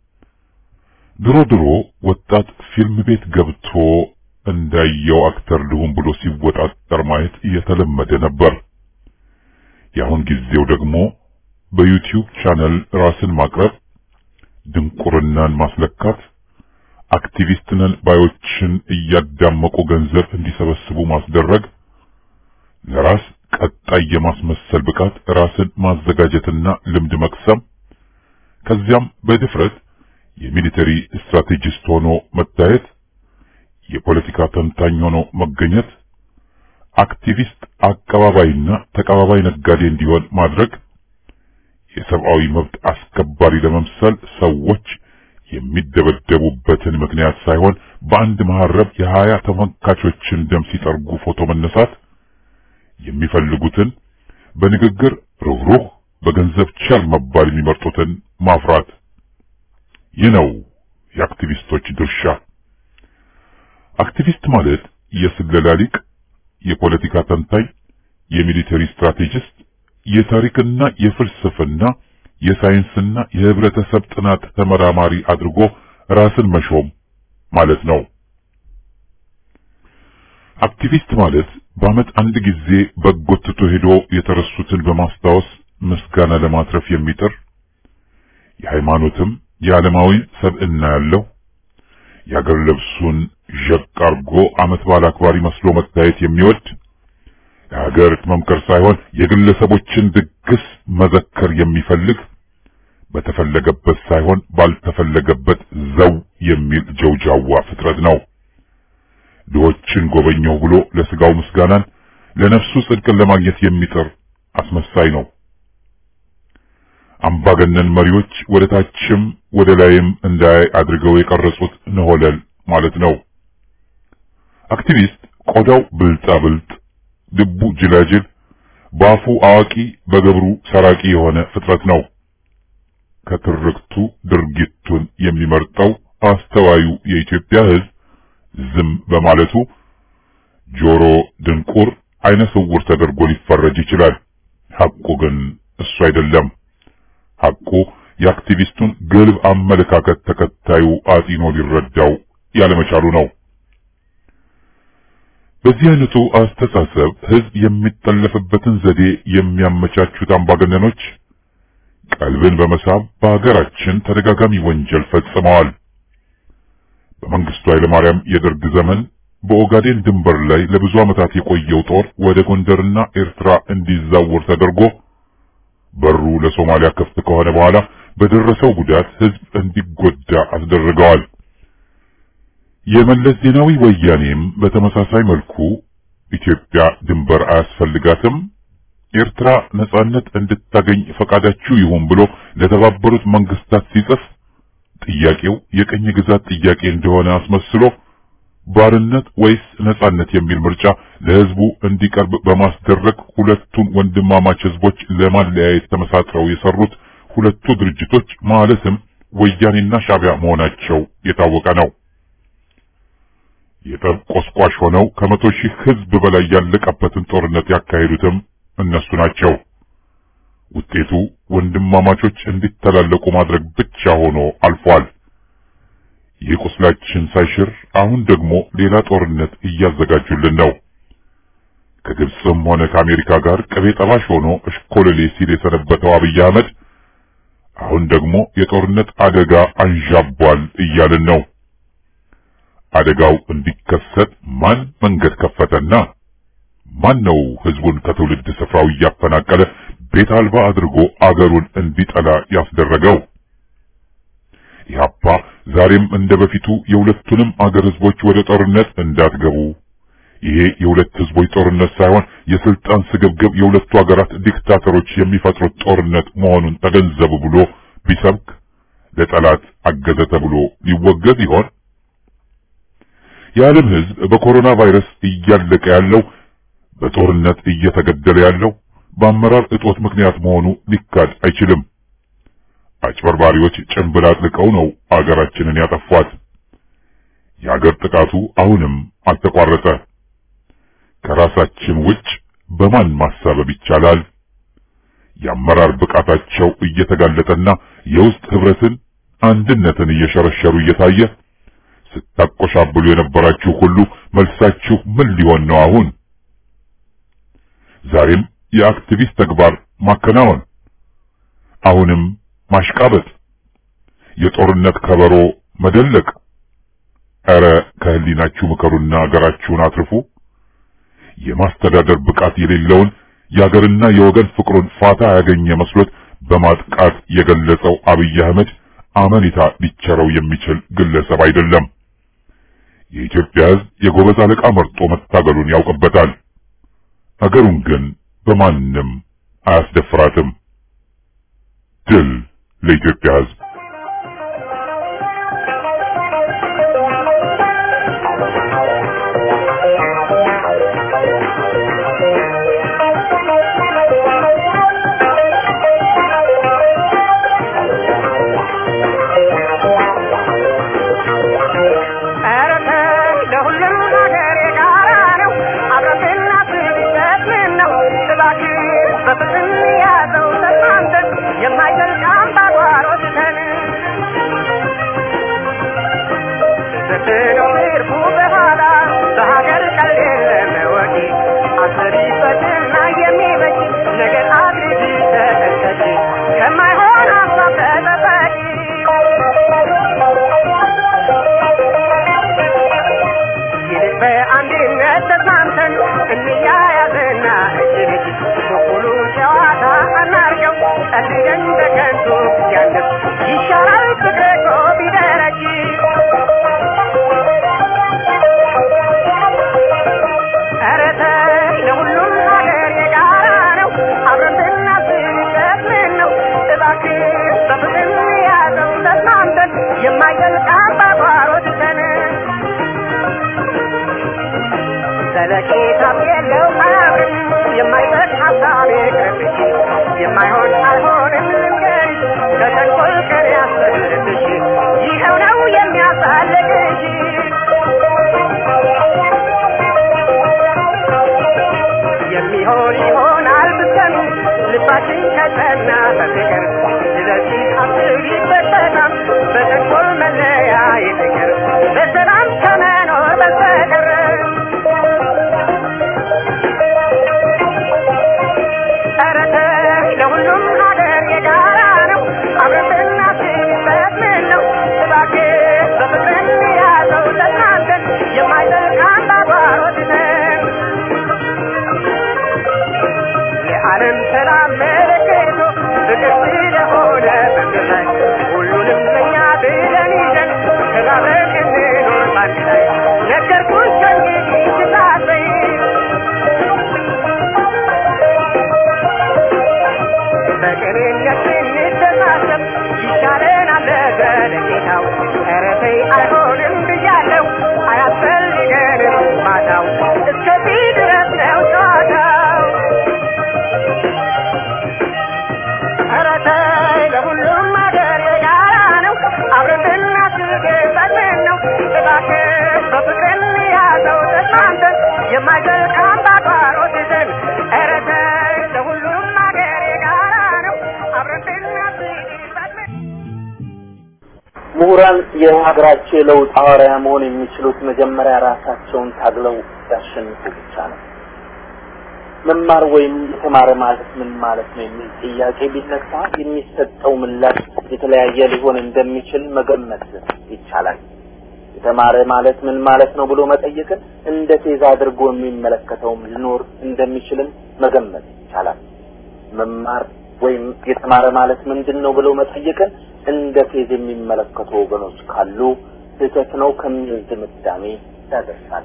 D: ድሮ ወጣት ፊልም ቤት ገብቶ እንዳየው አክተር ልሁን ብሎ ሲወጣጠር ማየት እየተለመደ ነበር። የአሁን ጊዜው ደግሞ በዩቲዩብ ቻነል ራስን ማቅረብ፣ ድንቁርናን ማስለካት፣ አክቲቪስት ነን ባዮችን እያዳመቁ ገንዘብ እንዲሰበስቡ ማስደረግ፣ ለራስ ቀጣይ የማስመሰል ብቃት ራስን ማዘጋጀትና ልምድ መቅሰም፣ ከዚያም በድፍረት የሚሊተሪ ስትራቴጂስት ሆኖ መታየት፣ የፖለቲካ ተንታኝ ሆኖ መገኘት፣ አክቲቪስት አቀባባይና ተቀባባይ ነጋዴ እንዲሆን ማድረግ፣ የሰብአዊ መብት አስከባሪ ለመምሰል ሰዎች የሚደበደቡበትን ምክንያት ሳይሆን በአንድ መሐረብ የ20 ተመልካቾችን ደም ሲጠርጉ ፎቶ መነሳት፣ የሚፈልጉትን በንግግር ሩህሩህ በገንዘብ ቸር መባል የሚመርጡትን ማፍራት። ይህ ነው የአክቲቪስቶች ድርሻ። አክቲቪስት ማለት የስለላ ሊቅ፣ የፖለቲካ ተንታኝ፣ የሚሊተሪ ስትራቴጂስት፣ የታሪክና የፍልስፍና፣ የሳይንስና የህብረተሰብ ጥናት ተመራማሪ አድርጎ ራስን መሾም ማለት ነው። አክቲቪስት ማለት በዓመት አንድ ጊዜ በጎ ትቶ ሄዶ የተረሱትን በማስታወስ ምስጋና ለማትረፍ የሚጥር የሃይማኖትም የዓለማዊ ሰብዕና ያለው የአገር ልብሱን ዠቅ አርጎ ዓመት በዓል አክባሪ መስሎ መታየት የሚወድ የሀገር መምከር ሳይሆን የግለሰቦችን ድግስ መዘከር የሚፈልግ በተፈለገበት ሳይሆን ባልተፈለገበት ዘው የሚል ጀውጃዋ ፍጥረት ነው። ድሆችን ጎበኘው ብሎ ለስጋው ምስጋናን ለነፍሱ ጽድቅን ለማግኘት የሚጥር አስመሳይ ነው። አምባገነን መሪዎች ወደ ታችም ወደ ላይም እንዳይ አድርገው የቀረጹት ነሆለል ማለት ነው። አክቲቪስት ቆዳው ብልጣብልጥ ልቡ ጅላጅል ባፉ አዋቂ በገብሩ ሰራቂ የሆነ ፍጥረት ነው። ከትርክቱ ድርጊቱን የሚመርጠው አስተዋዩ የኢትዮጵያ ሕዝብ ዝም በማለቱ ጆሮ ድንቁር አይነ ስውር ተደርጎ ሊፈረጅ ይችላል። ሐቁ ግን እሱ አይደለም። ሐቁ የአክቲቪስቱን ግልብ አመለካከት ተከታዩ አጢኖ ሊረዳው ያለመቻሉ ነው። በዚህ አይነቱ አስተሳሰብ ሕዝብ የሚጠለፍበትን ዘዴ የሚያመቻቹት አምባገነኖች ቀልብን በመሳብ በሀገራችን ተደጋጋሚ ወንጀል ፈጽመዋል። በመንግስቱ ኃይለማርያም የደርግ ዘመን በኦጋዴን ድንበር ላይ ለብዙ ዓመታት የቆየው ጦር ወደ ጎንደርና ኤርትራ እንዲዛወር ተደርጎ በሩ ለሶማሊያ ክፍት ከሆነ በኋላ በደረሰው ጉዳት ሕዝብ እንዲጎዳ አስደርገዋል። የመለስ ዜናዊ ወያኔም በተመሳሳይ መልኩ ኢትዮጵያ ድንበር አያስፈልጋትም፣ ኤርትራ ነጻነት እንድታገኝ ፈቃዳችሁ ይሁን ብሎ ለተባበሩት መንግስታት ሲጽፍ ጥያቄው የቀኝ ግዛት ጥያቄ እንደሆነ አስመስሎ ባርነት ወይስ ነጻነት የሚል ምርጫ ለሕዝቡ እንዲቀርብ በማስደረግ ሁለቱን ወንድማማች ሕዝቦች ለማለያየት ተመሳጥረው የሰሩት ሁለቱ ድርጅቶች ማለትም ወያኔና ሻዕቢያ መሆናቸው የታወቀ ነው። የጠብ ቆስቋሽ ሆነው ከመቶ ሺህ ሕዝብ በላይ ያለቀበትን ጦርነት ያካሄዱትም እነሱ ናቸው። ውጤቱ ወንድማማቾች እንዲተላለቁ ማድረግ ብቻ ሆኖ አልፏል። ይህ ቁስላችን ሳይሽር አሁን ደግሞ ሌላ ጦርነት እያዘጋጁልን ነው። ከግብፅም ሆነ ከአሜሪካ ጋር ቅቤ ጠባሽ ሆኖ እሽኮለሌ ሲል የሰነበተው አብይ አህመድ አሁን ደግሞ የጦርነት አደጋ አንዣቧል እያልን ነው። አደጋው እንዲከሰት ማን መንገድ ከፈተና? ማን ነው ህዝቡን ከትውልድ ስፍራው እያፈናቀለ ቤት አልባ አድርጎ አገሩን እንዲጠላ ያስደረገው? ኢህአፓ ዛሬም እንደበፊቱ የሁለቱንም አገር ህዝቦች ወደ ጦርነት እንዳትገቡ፣ ይሄ የሁለት ህዝቦች ጦርነት ሳይሆን የስልጣን ስግብግብ የሁለቱ አገራት ዲክታተሮች የሚፈጥሩት ጦርነት መሆኑን ተገንዘቡ ብሎ ቢሰብክ ለጠላት አገዘ ተብሎ ሊወገዝ ይሆን? የዓለም ህዝብ በኮሮና ቫይረስ እያለቀ ያለው፣ በጦርነት እየተገደለ ያለው በአመራር እጦት ምክንያት መሆኑ ሊካድ አይችልም። አጭበርባሪዎች ጭንብል አጥልቀው ነው አገራችንን ያጠፏት። የአገር ጥቃቱ አሁንም አልተቋረጠ። ከራሳችን ውጭ በማን ማሳበብ ይቻላል? የአመራር ብቃታቸው እየተጋለጠና የውስጥ ህብረትን አንድነትን እየሸረሸሩ እየታየ ስታቆሻብሉ የነበራችሁ ሁሉ መልሳችሁ ምን ሊሆን ነው? አሁን ዛሬም የአክቲቪስት ተግባር ማከናወን፣ አሁንም ማሽቃበጥ፣ የጦርነት ከበሮ መደለቅ። ኧረ ከህሊናችሁ ምከሩና አገራችሁን አትርፉ። የማስተዳደር ብቃት የሌለውን የአገርና የወገን ፍቅሩን ፋታ ያገኘ መስሎት በማጥቃት የገለጸው አብይ አህመድ አመኔታ ሊቸረው የሚችል ግለሰብ አይደለም። የኢትዮጵያ ሕዝብ የጎበዝ አለቃ መርጦ መታገሉን ያውቅበታል። አገሩን ግን በማንም አያስደፍራትም። ድል ለኢትዮጵያ ሕዝብ!
E: ጌታም የለው አያምርም የማይጠቅ ሀሳብ ይቅርብሽ የማይሆን አይሆንም ልንገርሽ ከተንኮል ቀን ያሰብልብሽ ይኸው ነው የሚያሳልቅሽ የሚሆን ይሆናል ብትሰሚ ልባችን ከጸና በፍቅር ስለዚህ አስቢበት በጣም በተንኮል መለያ ይፍቅር በሰላም ከመኖር በስተቀር ኧረ ተይ ለሁሉም ሀገር የጋራ ነው አብረን ብናስብበት ምን ነው እባክህ በፍቅር እንያዘው ተጽናንተን የማይጠልቅ አምባጓሮ ትተን የዓለም ሰላም መለከቱ ፍቅር ስለሆነ በምድር ላይ ሁሉንም ለእኛ ብለን ይዘን ተባብረን እንኖር ባንድ ላይ ነገርኩሽ ከእንግዲህ ትታበይ በቅንነት እንደማሰብ ይሻለናል ለዘለቄታው ኧረ ተይ አይሆንም ብያለሁ አያስፈልገንም ማታው እስከዚህ ድረስ ነው ጨዋታው ኧረ ተይ ለሁሉም ሀገር የጋራ ነው አብረን ብናስብበት ምን ነው እባክህ በፍቅር እንያዘው ተስማምተን የማይዘልቅ አምባጓሮ ትተን ኧረ ተይ ለሁሉም ሀገር የጋራ ነው አብረን ብናስብበት ምን
F: ምሁራን የሀገራቸው የለውጥ ሐዋርያ መሆን የሚችሉት መጀመሪያ ራሳቸውን ታግለው ያሸንፉ ብቻ ነው። መማር ወይም የተማረ ማለት ምን ማለት ነው የሚል ጥያቄ ቢነሳ የሚሰጠው ምላሽ የተለያየ ሊሆን እንደሚችል መገመት ይቻላል። የተማረ ማለት ምን ማለት ነው ብሎ መጠየቅን እንደ ቴዛ አድርጎ የሚመለከተውም ሊኖር እንደሚችልም መገመት ይቻላል። መማር ወይም የተማረ ማለት ምንድነው ብሎ መጠየቅን እንደ ቴዝ የሚመለከቱ ወገኖች ካሉ ስህተት ነው ከሚል ድምዳሜ ያደርሳል።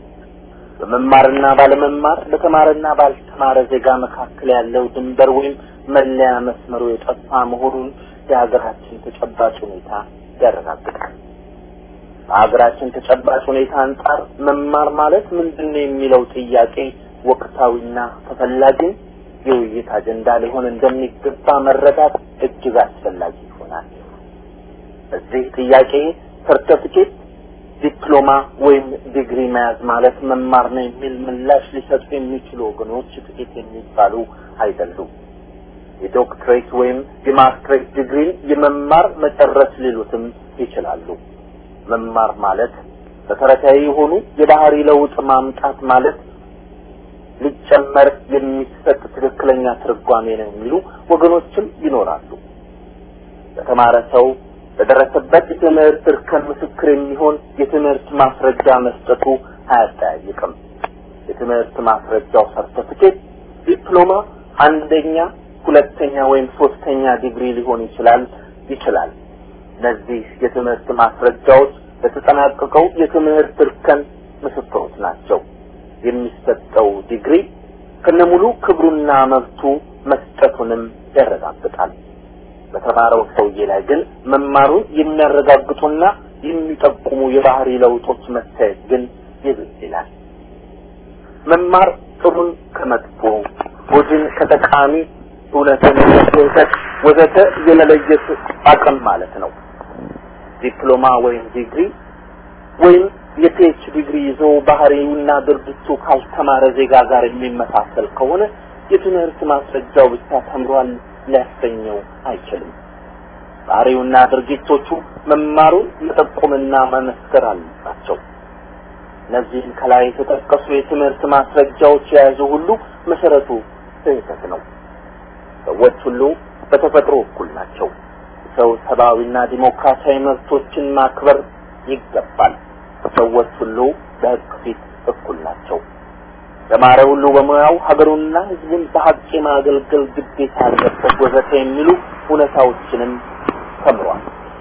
F: በመማርና ባለመማር በተማረና ባልተማረ ዜጋ መካከል ያለው ድንበር ወይም መለያ መስመሩ የጠፋ መሆኑን የሀገራችን ተጨባጭ ሁኔታ ያረጋግጣል። በሀገራችን ተጨባጭ ሁኔታ አንጻር መማር ማለት ምንድነው የሚለው ጥያቄ ወቅታዊና ተፈላጊ የውይይት አጀንዳ ሊሆን እንደሚገባ መረዳት እጅግ አስፈላጊ ይሆናል። በዚህ ጥያቄ ሰርቲፊኬት ዲፕሎማ ወይም ዲግሪ መያዝ ማለት መማር ነው የሚል ምላሽ ሊሰጡ የሚችሉ ወገኖች ጥቂት የሚባሉ አይደሉም። የዶክትሬት ወይም የማስተር ዲግሪ የመማር መጨረስ ሊሉትም ይችላሉ። መማር ማለት በተረታዊ የሆኑ የባህሪ ለውጥ ማምጣት ማለት ሊጨመር የሚሰጥ ትክክለኛ ትርጓሜ ነው የሚሉ ወገኖችም ይኖራሉ። በተማረ ሰው በደረሰበት ትምህርት እርከን ምስክር የሚሆን የትምህርት ማስረጃ መስጠቱ አያጠያይቅም። የትምህርት ማስረጃው ሰርቲፊኬት ዲፕሎማ አንደኛ፣ ሁለተኛ ወይም ሶስተኛ ዲግሪ ሊሆን ይችላል። እነዚህ የትምህርት ማስረጃዎች በተጠናቀቀው የትምህርት እርከን ምስክሮች ናቸው። የሚሰጠው ዲግሪ ከነሙሉ ክብሩና መብቱ መስጠቱንም ያረጋግጣል። በተማረው ሰውዬ ላይ ግን መማሩን የሚያረጋግጡና የሚጠቁሙ የባህሪ ለውጦች መታየት ግን ይብዛል። መማር ጥሩን ከመጥፎ ጎጅን ከጠቃሚ እውነትን ከስህተት ወዘተ የመለየት አቅም ማለት ነው። ዲፕሎማ ወይም ዲግሪ ወይም የፒኤች ዲግሪ ይዞ ባህሪውና ድርጊቱ ካልተማረ ዜጋ ጋር የሚመሳሰል ከሆነ የትምህርት ማስረጃው ብቻ ተምሯል ሊያሰኘው አይችልም። ባህሪውና ድርጊቶቹ መማሩን መጠቆምና መመስከር አለባቸው። እነዚህን ከላይ የተጠቀሱ የትምህርት ማስረጃዎች የያዙ ሁሉ መሰረቱ ስህተት ነው። ሰዎች ሁሉ በተፈጥሮ እኩል ናቸው። ሰው ሰብአዊና ዲሞክራሲያዊ መብቶችን ማክበር ይገባል። ሰዎች ሁሉ በሕግ ፊት እኩል ናቸው። ተማረ ሁሉ በሙያው ሀገሩንና ሕዝቡን በሐቅ ማገልገል ግዴታ አለበት ወዘተ የሚሉ እውነታዎችንም ተምሯል።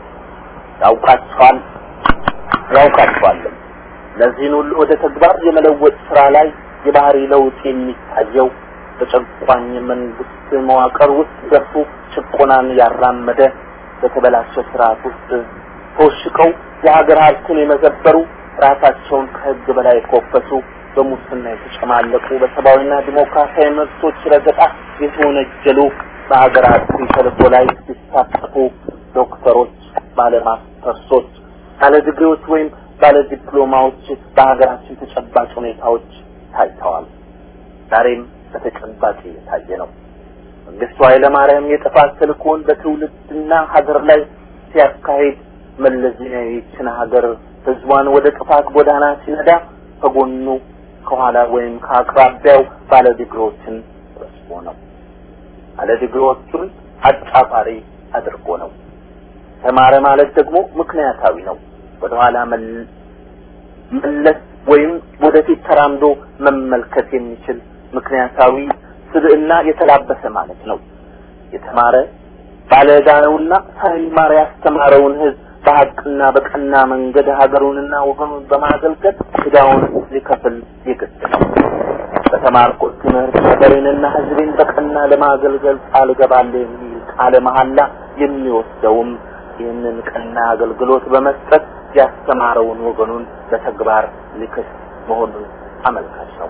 F: ያውቃቸዋል። ለዚህ ሁሉ ወደ ተግባር የመለወጥ ስራ ላይ የባህሪ ለውጥ የሚታየው በጨቋኝ መንግስት መዋቅር ውስጥ ገብቶ ጭቆናን ያራመደ በተበላሸ ስርዓት ውስጥ ተወሽቀው የሀገር ሀብትን የመዘበሩ ራሳቸውን ከህግ በላይ ኮፈሱ በሙስና የተጨማለቁ በሰብአዊና ዲሞክራሲያዊ መብቶች ረገጣ የተወነጀሉ በሀገራት ተልዕኮ ላይ ሲሳተፉ ዶክተሮች፣ ባለማስተርሶች፣ ባለዲግሪዎች ወይም ባለዲፕሎማዎች በሀገራችን ተጨባጭ ሁኔታዎች ታይተዋል። ዛሬም በተጨባጭ እየታየ ነው። መንግስቱ ኃይለማርያም የጥፋት ተልዕኮን በትውልድና ሀገር ላይ ሲያካሂድ መለስ ዜናዊ ይህችን ሀገር ህዝቧን ወደ ጥፋት ጎዳና ሲነዳ ከጎኑ ከኋላ ወይም ከአቅራቢያው ባለዲግሪዎችን ረስቦ ነው። ባለዲግሪዎቹን አጫፋሪ አድርጎ ነው። ተማረ ማለት ደግሞ ምክንያታዊ ነው። ወደኋላ መለስ ወይም ወደፊት ተራምዶ መመልከት የሚችል ምክንያታዊ ስብዕና የተላበሰ ማለት ነው። የተማረ ባለዕዳውና ሳይማር ያስተማረውን ህዝብ በሐቅና በቀና መንገድ ሀገሩንና ወገኑን በማገልገል ዕዳውን ሊከፍል ይገድ ነው። በተማርኩት ትምህርት ሀገሬንና ህዝቤን በቀና ለማገልገል ቃል እገባለሁ የሚል ቃለ መሐላ የሚወስደውም ይህንን ቀና አገልግሎት በመስጠት ያስተማረውን ወገኑን በተግባር ሊክስ መሆኑን አመልካች ነው።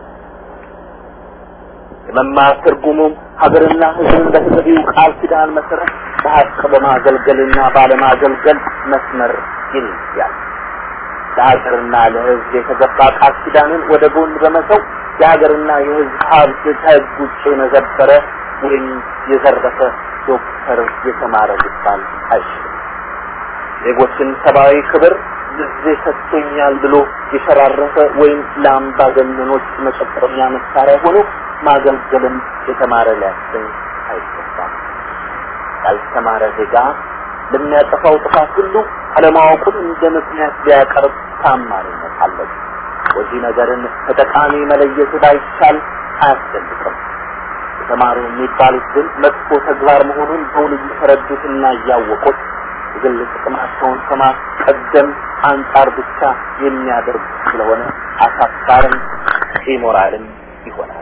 F: የመማር ትርጉሙም ሀገርና ህዝብን በተገቢው ቃል ኪዳን መሰረት በሐቅ በማገልገልና ባለማገልገል መስመር ይለያል። ለሀገርና ለህዝብ የተገባ ቃል ኪዳንን ወደ ጎን በመተው የሀገርና የህዝብ ሀብት ተጉጭ የነበረ ወይም የዘረፈ ዶክተር የተማረ ሊባል አይችልም። ዜጎችን ሰብአዊ ክብር ጊዜ ሰጥቶኛል ብሎ የሸራረፈ ወይም ለአምባገነኖች መጨፈሪያ መሳሪያ ሆኖ ማገልገልን የተማረ ሊያሰኝ አይገባም። ያልተማረ ዜጋ ለሚያጠፋው ጥፋት ሁሉ አለማወቁን እንደ ምክንያት ሊያቀርብ ታማኝነት አለው። ወዚህ ነገርን ተጠቃሚ መለየት ባይቻል አያስፈልግም። የተማሩ የሚባሉት ግን መጥፎ ተግባር መሆኑን በውል እየተረዱትና እያወቁት የግል ጥቅማቸውን ከማስቀደም አንጻር ብቻ የሚያደርግ ስለሆነ አሳፋሪም ኢሞራልም ይሆናል።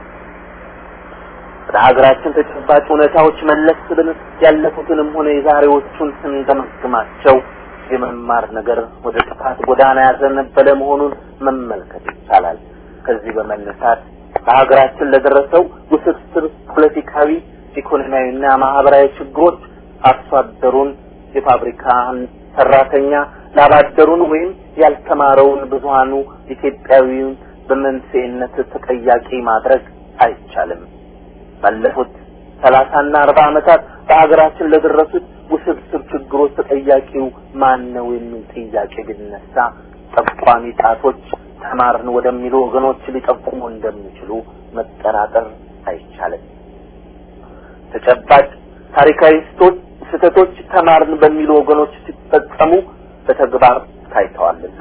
F: በሀገራችን ተጨባጭ ሁኔታዎች መለስ ብለን ያለፉትንም ሆነ የዛሬዎቹን ስንገመግማቸው የመማር ነገር ወደ ጥፋት ጎዳና ያዘነበለ መሆኑን መመልከት ይቻላል። ከዚህ በመነሳት በሀገራችን ለደረሰው ውስብስብ ፖለቲካዊ፣ ኢኮኖሚያዊና ማህበራዊ ችግሮች አርሶ አደሩን፣ የፋብሪካን ሰራተኛ፣ ላባደሩን ወይም ያልተማረውን ብዙሃኑ ኢትዮጵያዊውን በመንስኤነት ተጠያቂ ማድረግ አይቻልም። ባለፉት 30 እና 40 ዓመታት በሀገራችን ለደረሱት ውስብስብ ችግሮች ተጠያቂው ማን ነው የሚል ጥያቄ ቢነሳ ጠቋሚ ጣቶች ተማርን ወደሚሉ ወገኖች ሊጠቁሙ እንደሚችሉ መጠራጠር አይቻልም። ተጨባጭ ታሪካዊ ስህተቶች ተማርን በሚሉ ወገኖች ሲፈጸሙ በተግባር ታይተዋልና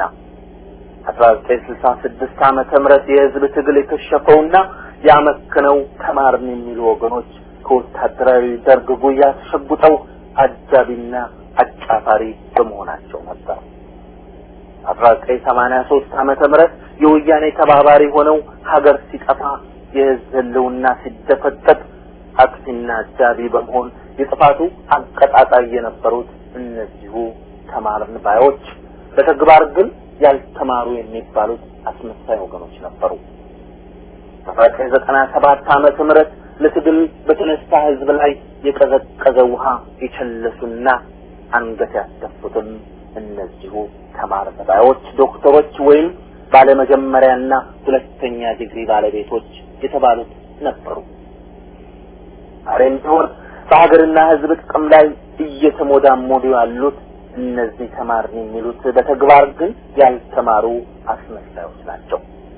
F: 1966 ዓመተ ምህረት የህዝብ ትግል የተሸፈውና ያመከነው ተማርን የሚሉ ወገኖች ከወታደራዊ ደርግ ጉያ ተሸጉጠው አጃቢና አጫፋሪ በመሆናቸው ነበር። 1983 ዓመተ ምህረት የወያኔ ተባባሪ ሆነው ሀገር ሲጠፋ የህዝብ ህልውና ሲደፈጠጥ አጥፊና አጃቢ በመሆን የጥፋቱ አቀጣጣይ የነበሩት እነዚሁ ተማርን ባዮች በተግባር ግን ያልተማሩ የሚባሉት አስመሳይ ወገኖች ነበሩ። በ1997 ዓመተ ምህረት ለትግል በተነሳ ህዝብ ላይ የቀዘቀዘ ውሃ የቸለሱና አንገት ያስደፉትም እነዚሁ ተማርን ባዮች ዶክተሮች ወይም ባለመጀመሪያና ሁለተኛ ዲግሪ ባለቤቶች የተባሉት ነበሩ። አሬንቶር በሀገርና ህዝብ ጥቅም ላይ እየተሞዳሞዱ ያሉት እነዚህ ተማርን የሚሉት በተግባር ግን ያልተማሩ አስመሳዮች ናቸው።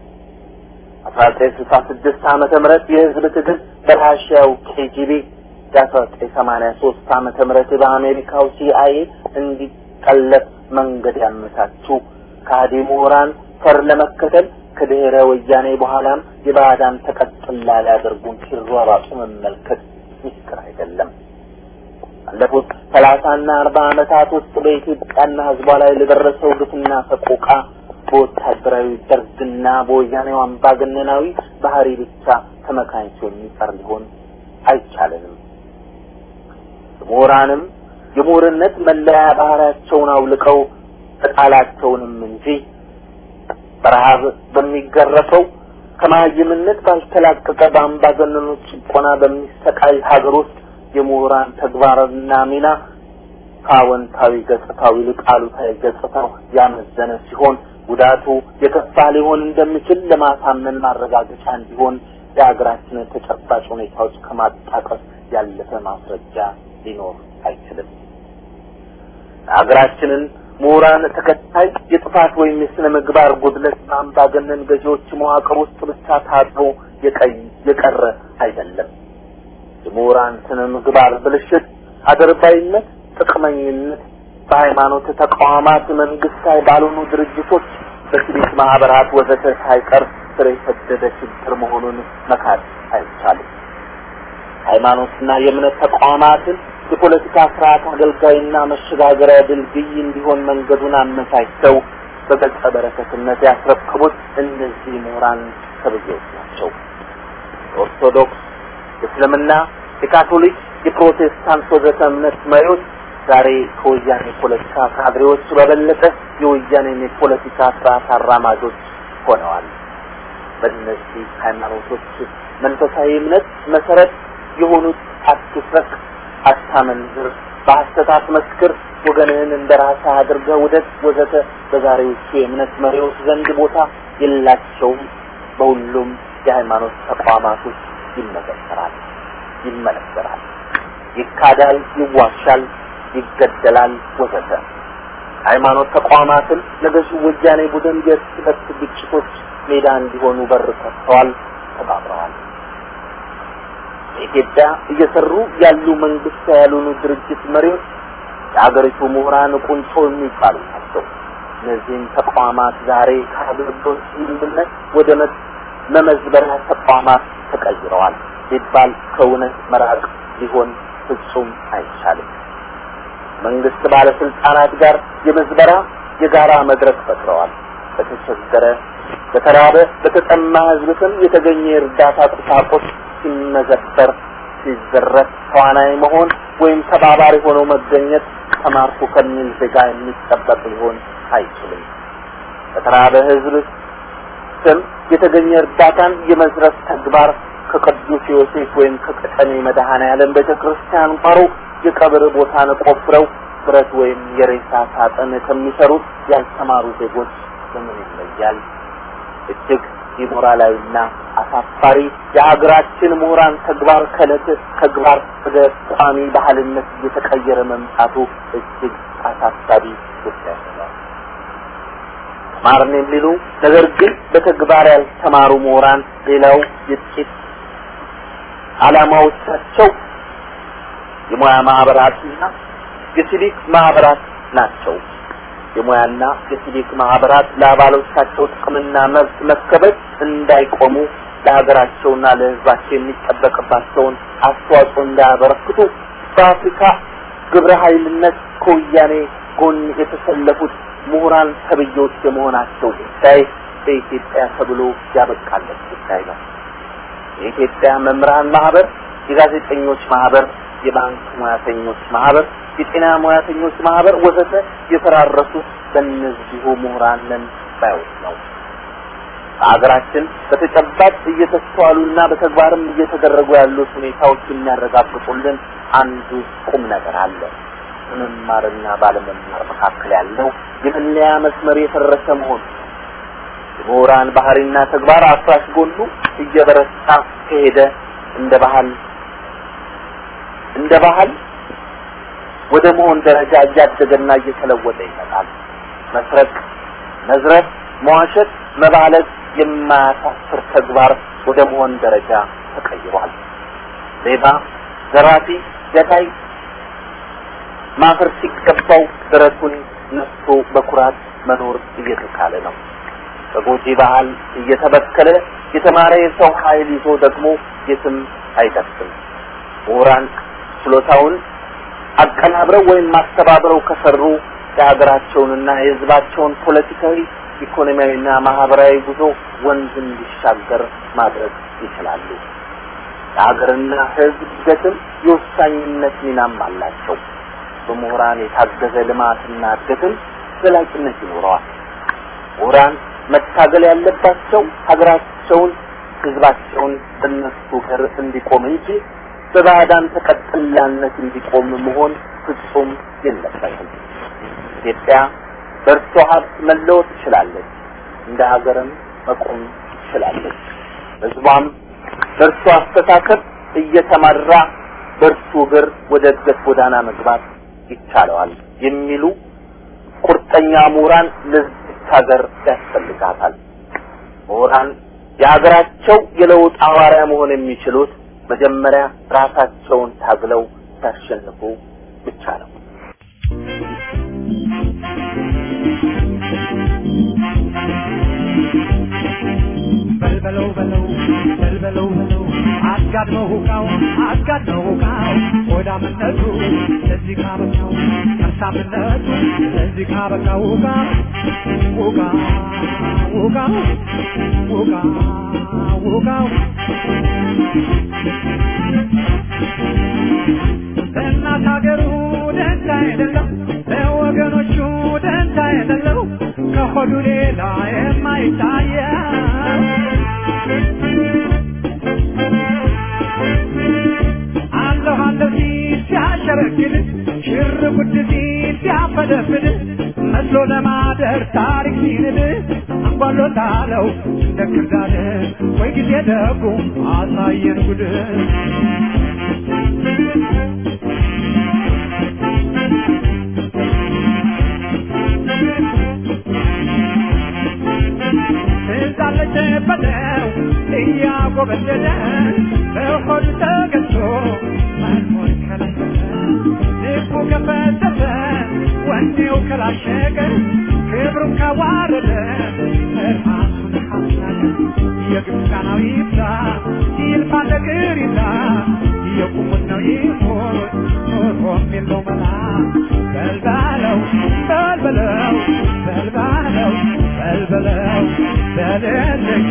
F: 1966 ዓመተ ምህረት የህዝብ ትግል በራሺያው KGB፣ 1983 ዓመተ ምህረት በአሜሪካው CIA እንዲጠለፍ መንገድ ያመቻቹ ከሃዲ ምሁራን ፈር ለመከተል ከድህረ ወያኔ በኋላም የባዕዳን ተቀጥላ ሊያደርጉን ሲሯሯጡ መመልከት ምስጢር አይደለም። ባለፉት 30 እና 40 ዓመታት ውስጥ በኢትዮጵያና ህዝቧ ላይ ለደረሰው ግፍና ሰቆቃ በወታደራዊ ደርግና በወያኔው አምባገነናዊ ባህሪ ብቻ ተመካኝቶ የሚቀር ሊሆን አይቻልም። ምሁራንም የምሁርነት መለያ ባህሪያቸውን አውልቀው ተቃላቸውንም እንጂ በረሃብ በሚገረፈው ከማይምነት ባልተላቀቀ በአምባገነኖች ጭቆና በሚሰቃይ ሀገር ውስጥ የምሁራን ተግባርና ሚና ከአዎንታዊ ገጽታው ይልቅ አሉታዊ ገጽታው ያመዘነ ሲሆን ጉዳቱ የከፋ ሊሆን እንደሚችል ለማሳመን ማረጋገጫ እንዲሆን የሀገራችንን ተጨባጭ ሁኔታዎች ከማጣቀስ ያለፈ ማስረጃ ሊኖር አይችልም። ሀገራችንን ምሁራን ተከታይ የጥፋት ወይም የስነ ምግባር ጉድለት በአምባገነን ገዢዎች መዋቅር ውስጥ ብቻ ታጥሮ የቀረ አይደለም። የምሁራን ስነ ምግባር ብልሽት፣ አድርባይነት፣ ጥቅመኝነት በሃይማኖት ተቋማት፣ መንግስታዊ ባልሆኑ ድርጅቶች፣ በሲቪክ ማህበራት ወዘተ ሳይቀር ስር የሰደደ ችግር መሆኑን መካድ አይቻልም። ሃይማኖትና የእምነት ተቋማትን የፖለቲካ ስርዓት አገልጋይና መሸጋገሪያ ድልድይ እንዲሆን መንገዱን አመቻችተው በገጸ በረከትነት ያስረከቡት እነዚህ ምሁራን ተብዬዎች ናቸው። ኦርቶዶክስ፣ እስልምና፣ የካቶሊክ፣ የፕሮቴስታንት ወዘተ እምነት መሪዎች ዛሬ ከወያኔ ፖለቲካ ካድሬዎች በበለጠ የወያኔን የፖለቲካ ስርዓት አራማጆች ሆነዋል። በእነዚህ ሃይማኖቶች መንፈሳዊ እምነት መሰረት የሆኑት አትስረቅ፣ አታመንዝር፣ በሐሰት አትመስክር፣ ወገንህን እንደራስህ አድርገህ ውደድ ወዘተ በዛሬዎቹ የእምነት መሪዎች ዘንድ ቦታ የላቸውም። በሁሉም የሃይማኖት ተቋማት ውስጥ ይመለከታል፣ ይካዳል፣ ይዋሻል፣ ይገደላል ወዘተ። ሃይማኖት ተቋማትን ለገዢው ወያኔ ቡድን የስለት ግጭቶች ሜዳ እንዲሆኑ በር ከፍተዋል፣ ተባብረዋል። ኢትዮጵያ እየሰሩ ያሉ መንግስት ያሉን ድርጅት መሪዎች የአገሪቱ ምሁራን ቁንጮ የሚባሉ ናቸው። እነዚህም ተቋማት ዛሬ ከአገልግሎት ስምምነት ወደ መመዝበሪያ ተቋማት ተቀይረዋል ሲባል ከእውነት መራቅ ሊሆን ፍጹም አይቻልም። መንግስት ባለስልጣናት ጋር የመዝበሪያ የጋራ መድረክ ፈጥረዋል። በተቸገረ፣ በተራበ፣ በተጠማ ህዝብ ስም የተገኘ እርዳታ ቁሳቁስ ሲመዘበር፣ ሲዘረፍ ተዋናይ መሆን ወይም ተባባሪ ሆኖ መገኘት ተማርኩ ከሚል ዜጋ የሚጠበቅ ሊሆን አይችልም። በተራበ ህዝብ ስም የተገኘ እርዳታን የመዝረፍ ተግባር ከቅዱስ ዮሴፍ ወይም ከቀጠኔ መድኃኔዓለም ቤተክርስቲያን ቋሮ የቀብር ቦታን ቆፍረው ብረት ወይም የሬሳ ሳጥን ከሚሰሩት ያልተማሩ ዜጎች ለምን ይለያል? እጅግ ኢሞራላዊና አሳፋሪ የሀገራችን ምሁራን ተግባር ከዕለት ተግባር ወደ ቋሚ ባህልነት እየተቀየረ መምጣቱ እጅግ አሳሳቢ ጉዳይ ነው። ተማርን የሚሉ ነገር ግን በተግባር ያልተማሩ ምሁራን ሌላው የጥቂት ዓላማዎቻቸው የሙያ ማህበራትና የሲቪክ ማህበራት ናቸው። የሙያና የሲቪክ ማህበራት ለአባሎቻቸው ጥቅምና መብት መከበር እንዳይቆሙ ለሀገራቸውና ለሕዝባቸው የሚጠበቅባቸውን አስተዋጽኦ እንዳያበረክቱ በአፍሪካ ግብረ ኃይልነት ከወያኔ ጎን የተሰለፉት ምሁራን ተብዬዎች የመሆናቸው ጉዳይ በኢትዮጵያ ተብሎ ያበቃለት ጉዳይ ነው። የኢትዮጵያ መምህራን ማህበር፣ የጋዜጠኞች ማህበር፣ የባንክ ሙያተኞች ማህበር፣ የጤና ሙያተኞች ማህበር ወዘተ የተራረሱት በእነዚሁ ምሁራንን ባዮች ነው። በአገራችን በተጨባጭ እየተስተዋሉና በተግባርም እየተደረጉ ያሉት ሁኔታዎች የሚያረጋግጡልን አንዱ ቁም ነገር አለ። በመማርና ባለመማር መካከል ያለው የመለያ መስመር የፈረሰ መሆኑ የምሁራን ባህሪና ተግባር አፍራሽ ጎኑ እየበረታ ከሄደ እንደ ባህል ወደ መሆን ደረጃ እያደገና እየተለወጠ ይመጣል። መስረቅ፣ መዝረፍ፣ መዋሸት፣ መባለግ የማያሳፍር ተግባር ወደ መሆን ደረጃ ተቀይሯል። ሌባ፣ ዘራፊ፣ ገዳይ ማፈር ሲገባው ደረቱን ነፍቶ በኩራት መኖር እየተካለ ነው። በጎጂ ባህል እየተበከለ የተማረ የሰው ኃይል ይዞ ደግሞ የትም አይደርስም። ምሁራን ችሎታውን አቀናብረው ወይም ማስተባበረው ከሰሩ የሀገራቸውንና የሕዝባቸውን ፖለቲካዊ፣ ኢኮኖሚያዊና ማህበራዊ ጉዞ ወንዝ እንዲሻገር ማድረግ ይችላሉ። የሀገርና ሕዝብ እድገትም የወሳኝነት ሚናም አላቸው። በምሁራን የታገዘ ልማትና እድገትም ዘላቂነት ይኖረዋል። ምሁራን መታገል ያለባቸው ሀገራቸውን ህዝባቸውን በእነሱ ጋር እንዲቆም እንጂ በባዕዳን ተቀጥላነት እንዲቆም መሆን ፍጹም የለበትም። ኢትዮጵያ በእርሷ ሀብት መለወጥ ትችላለች፣ እንደ ሀገርም መቆም ትችላለች። ህዝቧም በእርሷ አስተሳሰብ እየተመራ በእርሱ እግር ወደ እድገት ጎዳና መግባት ይቻለዋል የሚሉ ቁርጠኛ ምሁራን ለዚህ ሀገር ያስፈልጋታል። ምሁራን የሀገራቸው የለውጥ አዋሪያ መሆን የሚችሉት መጀመሪያ ራሳቸውን ታግለው ሲያሸንፉ ብቻ ነው።
C: በልበለው አጋድመው ሁካው ወዳምነቱ ለዚህ ካበቃው ከርሳምነቱ ለዚህ ካበቃው ሁካው ለእናት ሀገሩ ደንታ የሌለው ለወገኖቹ ደንታ የሌለው ከሆዱ ሌላ የማይታየው አለሁ ሲያሸረግድ ሽር ጉድ ሲያፈደፍድ መስሎ ለማደር ታሪክ ሲንድ አንጓሎታለው እንደ ክርዳድ ወይ ጊዜ ደጉ አሳየን ጉድ ትዛለች በለው እያጎበደደ በሆድ ተገዝቶ መኖር ከለከለ ልቡ ከፈተተ ወኔው ከላሸቀ ክብሩን ካዋረደ ራሱን ካስናቀ የግብፃናዊ ይብዛ ይልፋ ነገር ይላ የቁሙት ነው ይሞት ኖሮም የለው መላ በልበለው በልልኝ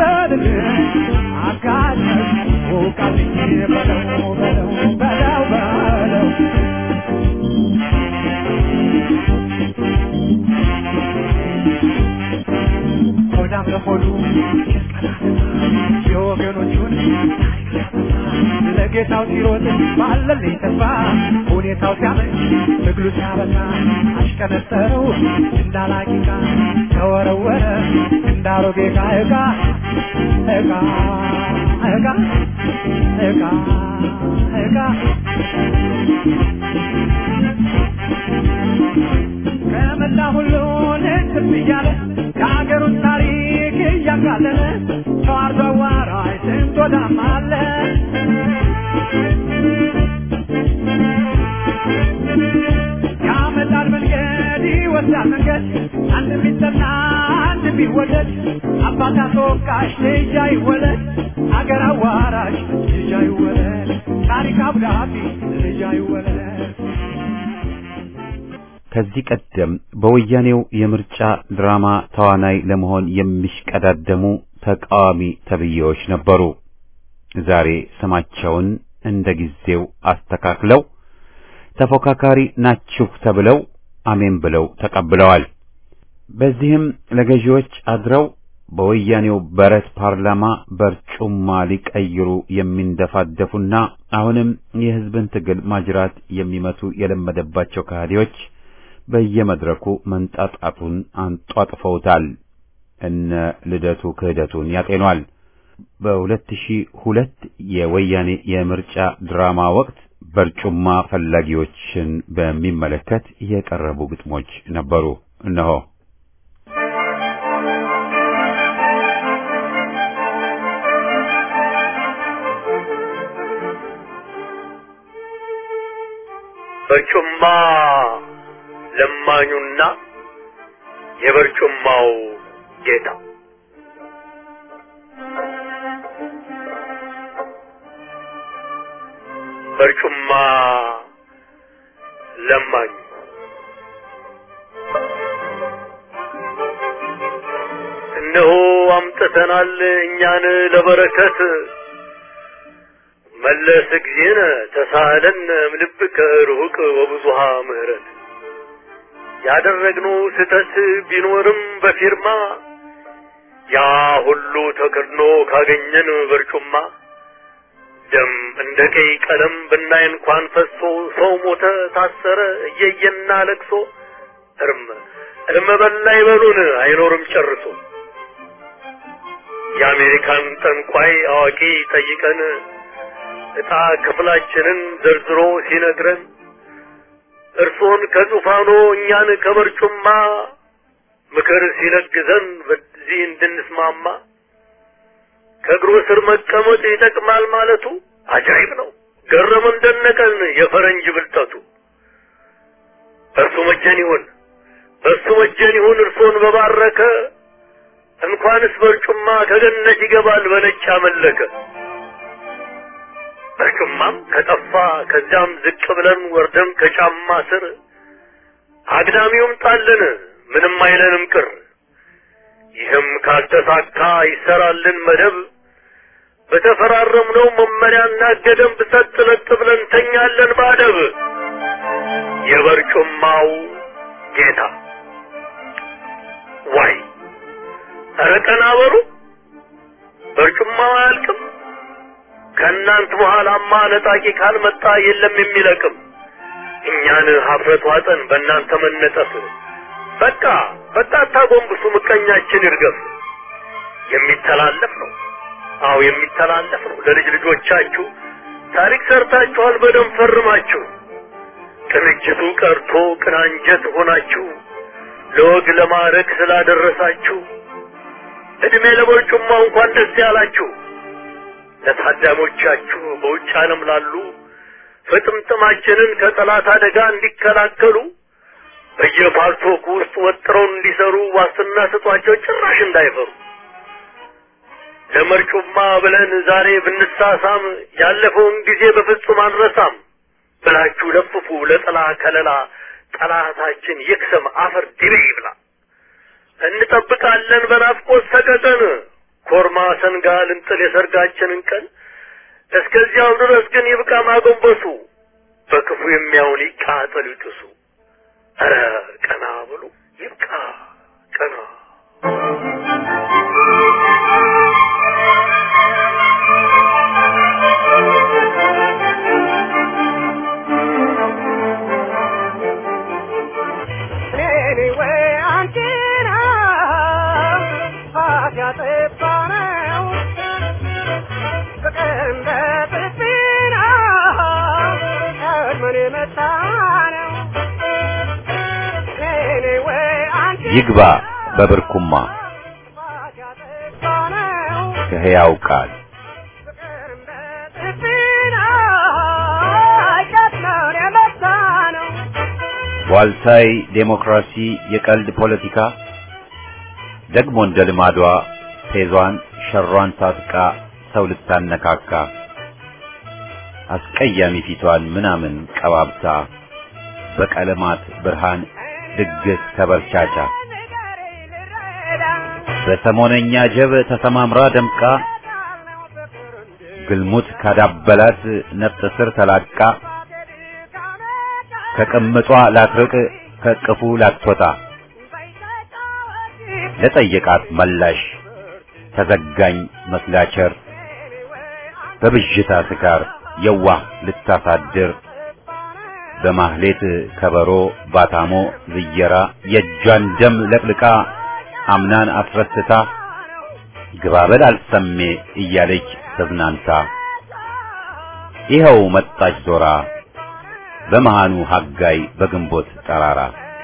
C: አጋለኝ ውቃልኝ በለው ሆዳም ለሆዱ የወገኖቹን ለጌታው ሲሮጥ ባለልኝ ተስፋ ሁኔታው ሲያመች ትግሉ ሲያበቃ አሽቀነጠረው እንዳላቂቃ ተወረወረ እንዳሮጌ ዕቃ ከመላ ሁሉን እንትን እያለ የሀገሩን ታሪክ እያቃለለ ተዋርዶ አዋራይ ስንት ወዳም አለ ያመጣል መንገድ ይወስዳል መንገድ አንድ ቢጠና አንድ ቢወደድ አባት አስወቃሽ ልጅ አይወለድ አገር አዋራሽ ልጅ አይወለድ ታሪክ አብዳቢ ልጅ አይወለድ
A: ከዚህ ቀደም በወያኔው የምርጫ ድራማ ተዋናይ ለመሆን የሚሽቀዳደሙ ተቃዋሚ ተብዬዎች ነበሩ። ዛሬ ስማቸውን እንደ ጊዜው አስተካክለው ተፎካካሪ ናችሁ ተብለው አሜን ብለው ተቀብለዋል። በዚህም ለገዢዎች አድረው በወያኔው በረት ፓርላማ በርጩማ ሊቀይሩ የሚንደፋደፉና አሁንም የህዝብን ትግል ማጅራት የሚመቱ የለመደባቸው ካህዲዎች በየመድረኩ መንጣጣቱን አንጧጥፈውታል። እነ ልደቱ ክህደቱን ያጤኗል። በ2002 የወያኔ የምርጫ ድራማ ወቅት በርጩማ ፈላጊዎችን በሚመለከት የቀረቡ ግጥሞች ነበሩ። እነሆ
B: በርጩማ ለማኙና የበርጩማው ጌታ በርጩማ ለማኙ እነሆ አምጥተናል እኛን ለበረከት መለስ ጊዜነ ተሳለን ምልብከ ሩቅ ወብዙሃ ምህረት ያደረግነው ስተት ቢኖርም በፊርማ
G: ያ ሁሉ ተከድኖ ካገኘን በርጩማ ደም እንደ ቀይ ቀለም ብናይ እንኳን ፈሶ ሰው ሞተ ታሰረ እየየና ለቅሶ እርም በላይ በሉን አይኖርም ጨርሶ የአሜሪካን ጠንቋይ አዋቂ ጠይቀን እጣ ክፍላችንን ዘርዝሮ ሲነግረን እርሶን ከዙፋኖ እኛን ከበርጩማ ምክር ሲለግዘን በዚህ እንድንስማማ ከእግሩ ስር መቀመጥ ይጠቅማል ማለቱ አጃይብ ነው ገረመን ደነቀን የፈረንጅ ብልጠቱ እርሱ መጀን ይሁን እርሶን በባረከ እንኳንስ በርጩማ ከገነት ይገባል በነጭ አመለከ በርጩማም ከጠፋ ከዚያም ዝቅ ብለን ወርደን ከጫማ ስር አግዳሚውም ጣልን ምንም አይለንም ቅር ይህም ካልተሳካ ይሰራልን መደብ በተፈራረምነው መመሪያና ገደብ ሰጥ ለጥ ብለን ተኛለን ባደብ የበርጩማው ጌታ ዋይ አረቀና በሩ በርጩማው አያልቅም ከእናንተ በኋላማ ነጣቂ ካልመጣ የለም የሚለቅም እኛን ሀፍረት ዋጠን በእናንተ መነጠፍ በቃ ታጎንብሱ ምቀኛችን ይርገፍ የሚተላለፍ ነው አው የሚተላለፍ ነው ለልጅ ልጆቻችሁ ታሪክ ሰርታችኋል በደም ፈርማችሁ ቅንጅቱ ቀርቶ ቅናንጀት ሆናችሁ ለወግ ለማረክ ስላደረሳችሁ እድሜ ለበርጩማ እንኳን ደስ ያላችሁ ለታዳሞቻችሁ በውጭ ዓለም ላሉ ፍጥምጥማችንን ከጠላት አደጋ እንዲከላከሉ በየፓርቶክ ውስጥ ወጥረው እንዲሰሩ ዋስትና ስጧቸው ጭራሽ እንዳይፈሩ ለመርጩማ ብለን ዛሬ ብንሳሳም ያለፈውን ጊዜ በፍጹም አንረሳም ብላችሁ ለፍፉ ለጠላ ከለላ ጠላታችን ይክሰም አፈር ድሬ ይብላ እንጠብቃለን በናፍቆት ሰቀቀን ኮርማ ሰንጋ ልንጥል የሰርጋችንን ቀን እስከዚያው ድረስ ግን ይብቃ ማጎንበሱ በክፉ የሚያውን ይቃጠሉ ይጥሱ አረ ቀና ብሉ ይብቃ ቀና
A: ይግባ በብርኩማ ከሕያው ቃል ዋልታይ ዴሞክራሲ የቀልድ ፖለቲካ ደግሞ እንደ ልማዷ ፌዟን ሸሯን ታጥቃ ሰው ልታነካካ አስቀያሚ ፊቷን ምናምን ቀባብታ በቀለማት ብርሃን ድግስ ተበርቻቻ በሰሞነኛ ጀብ ተሰማምራ ደምቃ ግልሙት ካዳበላት ነፍስ ስር ተላቃ ከቅምጧ ላትርቅ ከቅፉ ላትወጣ ለጠየቃት መላሽ ተዘጋኝ መስላቸር በብዥታ ስካር የዋህ ልታሳድር በማህሌት ከበሮ ባታሞ ዝየራ የእጇን ደም ለቅልቃ አምናን አፍረስታ ግባበል አልሰሜ እያለች ተዝናንታ ይኸው መጣች ዞራ በመሃኑ ሀጋይ በግንቦት ጠራራ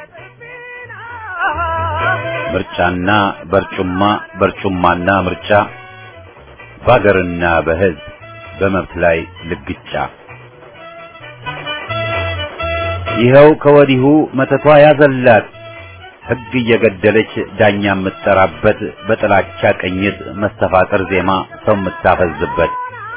A: ምርጫና በርጩማ በርጩማና ምርጫ ባገርና በሕዝብ በመብት ላይ ልግጫ ይኸው ከወዲሁ መተቷ ያዘላት ሕግ እየገደለች ዳኛ የምትጠራበት በጥላቻ ቅኝት መስተፋቅር ዜማ ሰው የምታፈዝበት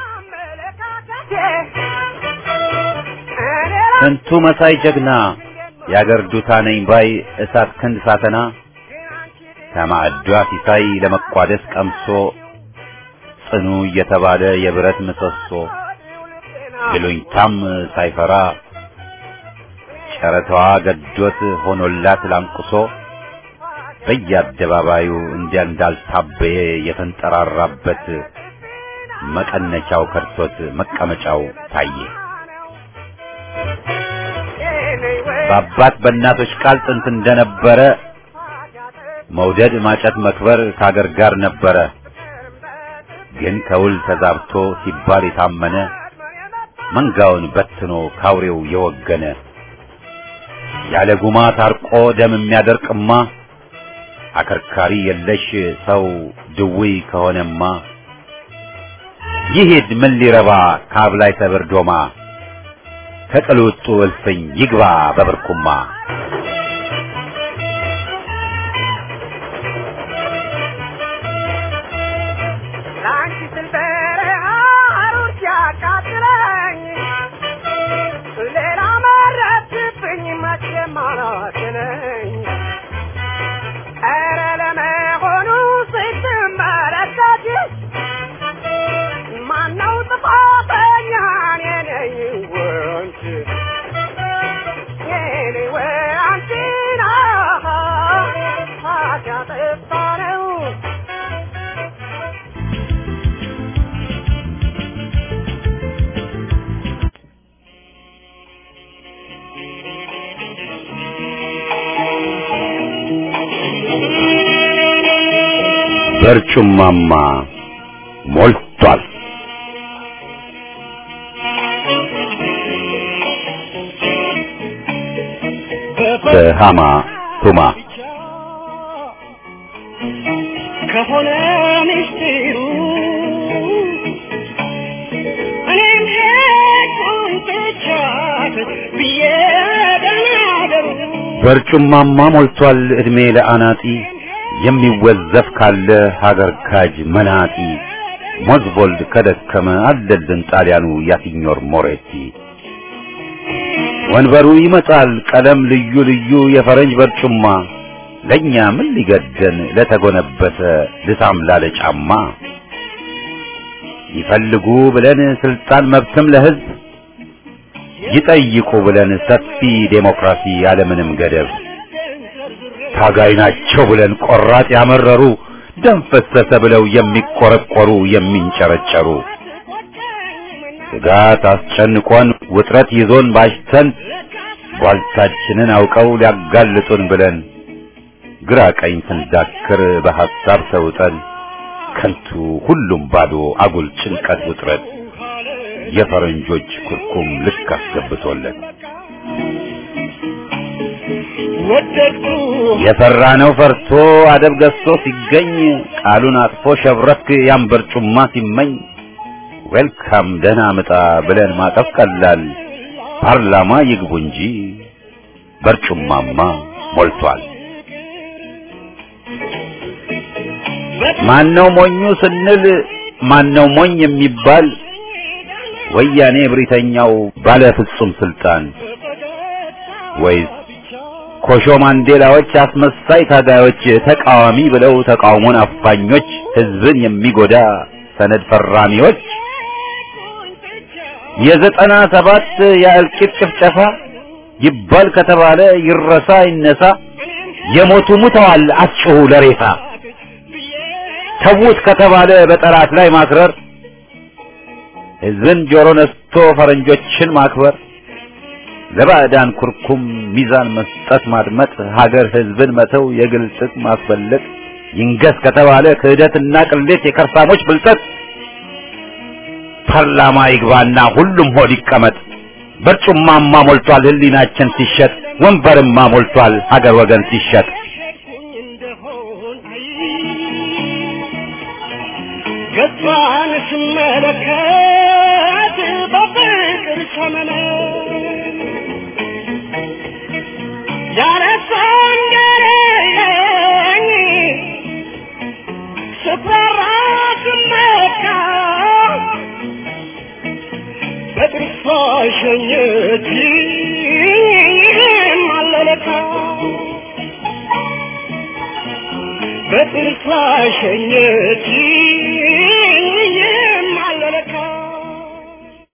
A: ስንቱ መሳይ ጀግና የአገር ዱታ ነኝ ባይ እሳት ክንድ ሳተና ከማዕዷ ሲሳይ ለመቋደስ ቀምሶ ጽኑ እየተባለ የብረት ምሰሶ ይሉኝታም ሳይፈራ ጨረታዋ ገዶት ሆኖላት ላንቁሶ በየአደባባዩ እንዳልታበየ የተንጠራራበት መቀነቻው ከርቶት መቀመጫው ታየ። በአባት በእናቶች ቃል ጥንት እንደነበረ መውደድ ማጨት መክበር ከአገር ጋር ነበረ። ግን ከውል ተዛብቶ ሲባል የታመነ መንጋውን በትኖ ካውሬው የወገነ ያለ ጉማ ታርቆ ደም የሚያደርቅማ አከርካሪ የለሽ ሰው ድውይ ከሆነማ ይሄድ ምን ሊረባ ካብ ላይ ተበርዶማ ከቅልውጡ እልፍኝ ይግባ በብርኩማ። በርጩማማ ሞልቷል። በሃማ ቱማ
C: ከሆነ ምስጢሩ እኔም ሄድኩኝ ትቻት ብዬ ደናደሩ
A: በርጩማማ ሞልቷል እድሜ ለአናጢ የሚወዘፍ ካለ ሀገር ካጅ መናጢ ሞዝቦልድ ከደከመ አለልን ጣሊያኑ ያሲኞር ሞሬቲ ወንበሩ ይመጣል ቀለም ልዩ ልዩ የፈረንጅ በርጩማ ለኛ ምን ሊገደን ለተጎነበሰ ልሳም ላለ ጫማ ይፈልጉ ብለን ስልጣን መብትም ለህዝብ ይጠይቁ ብለን ሰፊ ዴሞክራሲ ያለምንም ገደብ ታጋይ ናቸው ብለን ቆራጥ ያመረሩ ደም ፈሰሰ ብለው የሚቆረቆሩ የሚንጨረጨሩ ስጋት አስጨንቆን ውጥረት ይዞን ባሽተን ጓልታችንን አውቀው ሊያጋልጡን ብለን ግራ ቀኝ ስንዳክር በሐሳብ ተውጠን ከንቱ ሁሉም ባዶ አጉል ጭንቀት ውጥረት የፈረንጆች ኩርኩም ልክ አስገብቶለን የፈራነው ፈርቶ አደብ ገዝቶ ሲገኝ ቃሉን አጥፎ ሸብረክ ያን በርጩማ ሲመኝ ዌልካም ደህና ምጣ ብለን ማጠፍ ቀላል ፓርላማ ይግቡ እንጂ በርጩማማ ሞልቷል። ማነው ሞኙ ስንል ማነው ሞኝ የሚባል ወያኔ ብሪተኛው ባለ ፍጹም ስልጣን ወይስ ኮሾ ማንዴላዎች አስመሳይ ታጋዮች ተቃዋሚ ብለው ተቃውሞን አፋኞች ህዝብን የሚጎዳ ሰነድ ፈራሚዎች የ97 የእልቂት ጭፍጨፋ ይባል ከተባለ ይረሳ ይነሳ የሞቱ ሙተዋል አጭሁ ለሬሳ ተውት ከተባለ በጠላት ላይ ማክረር ህዝብን ጆሮ ነስቶ ፈረንጆችን ማክበር ለባዕዳን ኩርኩም ሚዛን መስጠት ማድመጥ ሀገር ህዝብን መተው የግል ጥቅም ማስበለጥ ይንገስ ከተባለ ክህደትና ቅሌት የከርሳሞች ብልጠት ፓርላማ ይግባና ሁሉም ሆድ ይቀመጥ በርጩማማ ሞልቷል ህሊናችን ሲሸጥ ወንበርማ ሞልቷል ሀገር ወገን ሲሸጥ
C: ገባን ስመለከት በፍቅር ሰመነ ያረሳንገረኝ ስፈራ ስመካ በጥርሷ ሸኘች ማለለካ በጥርሷ ሸኘች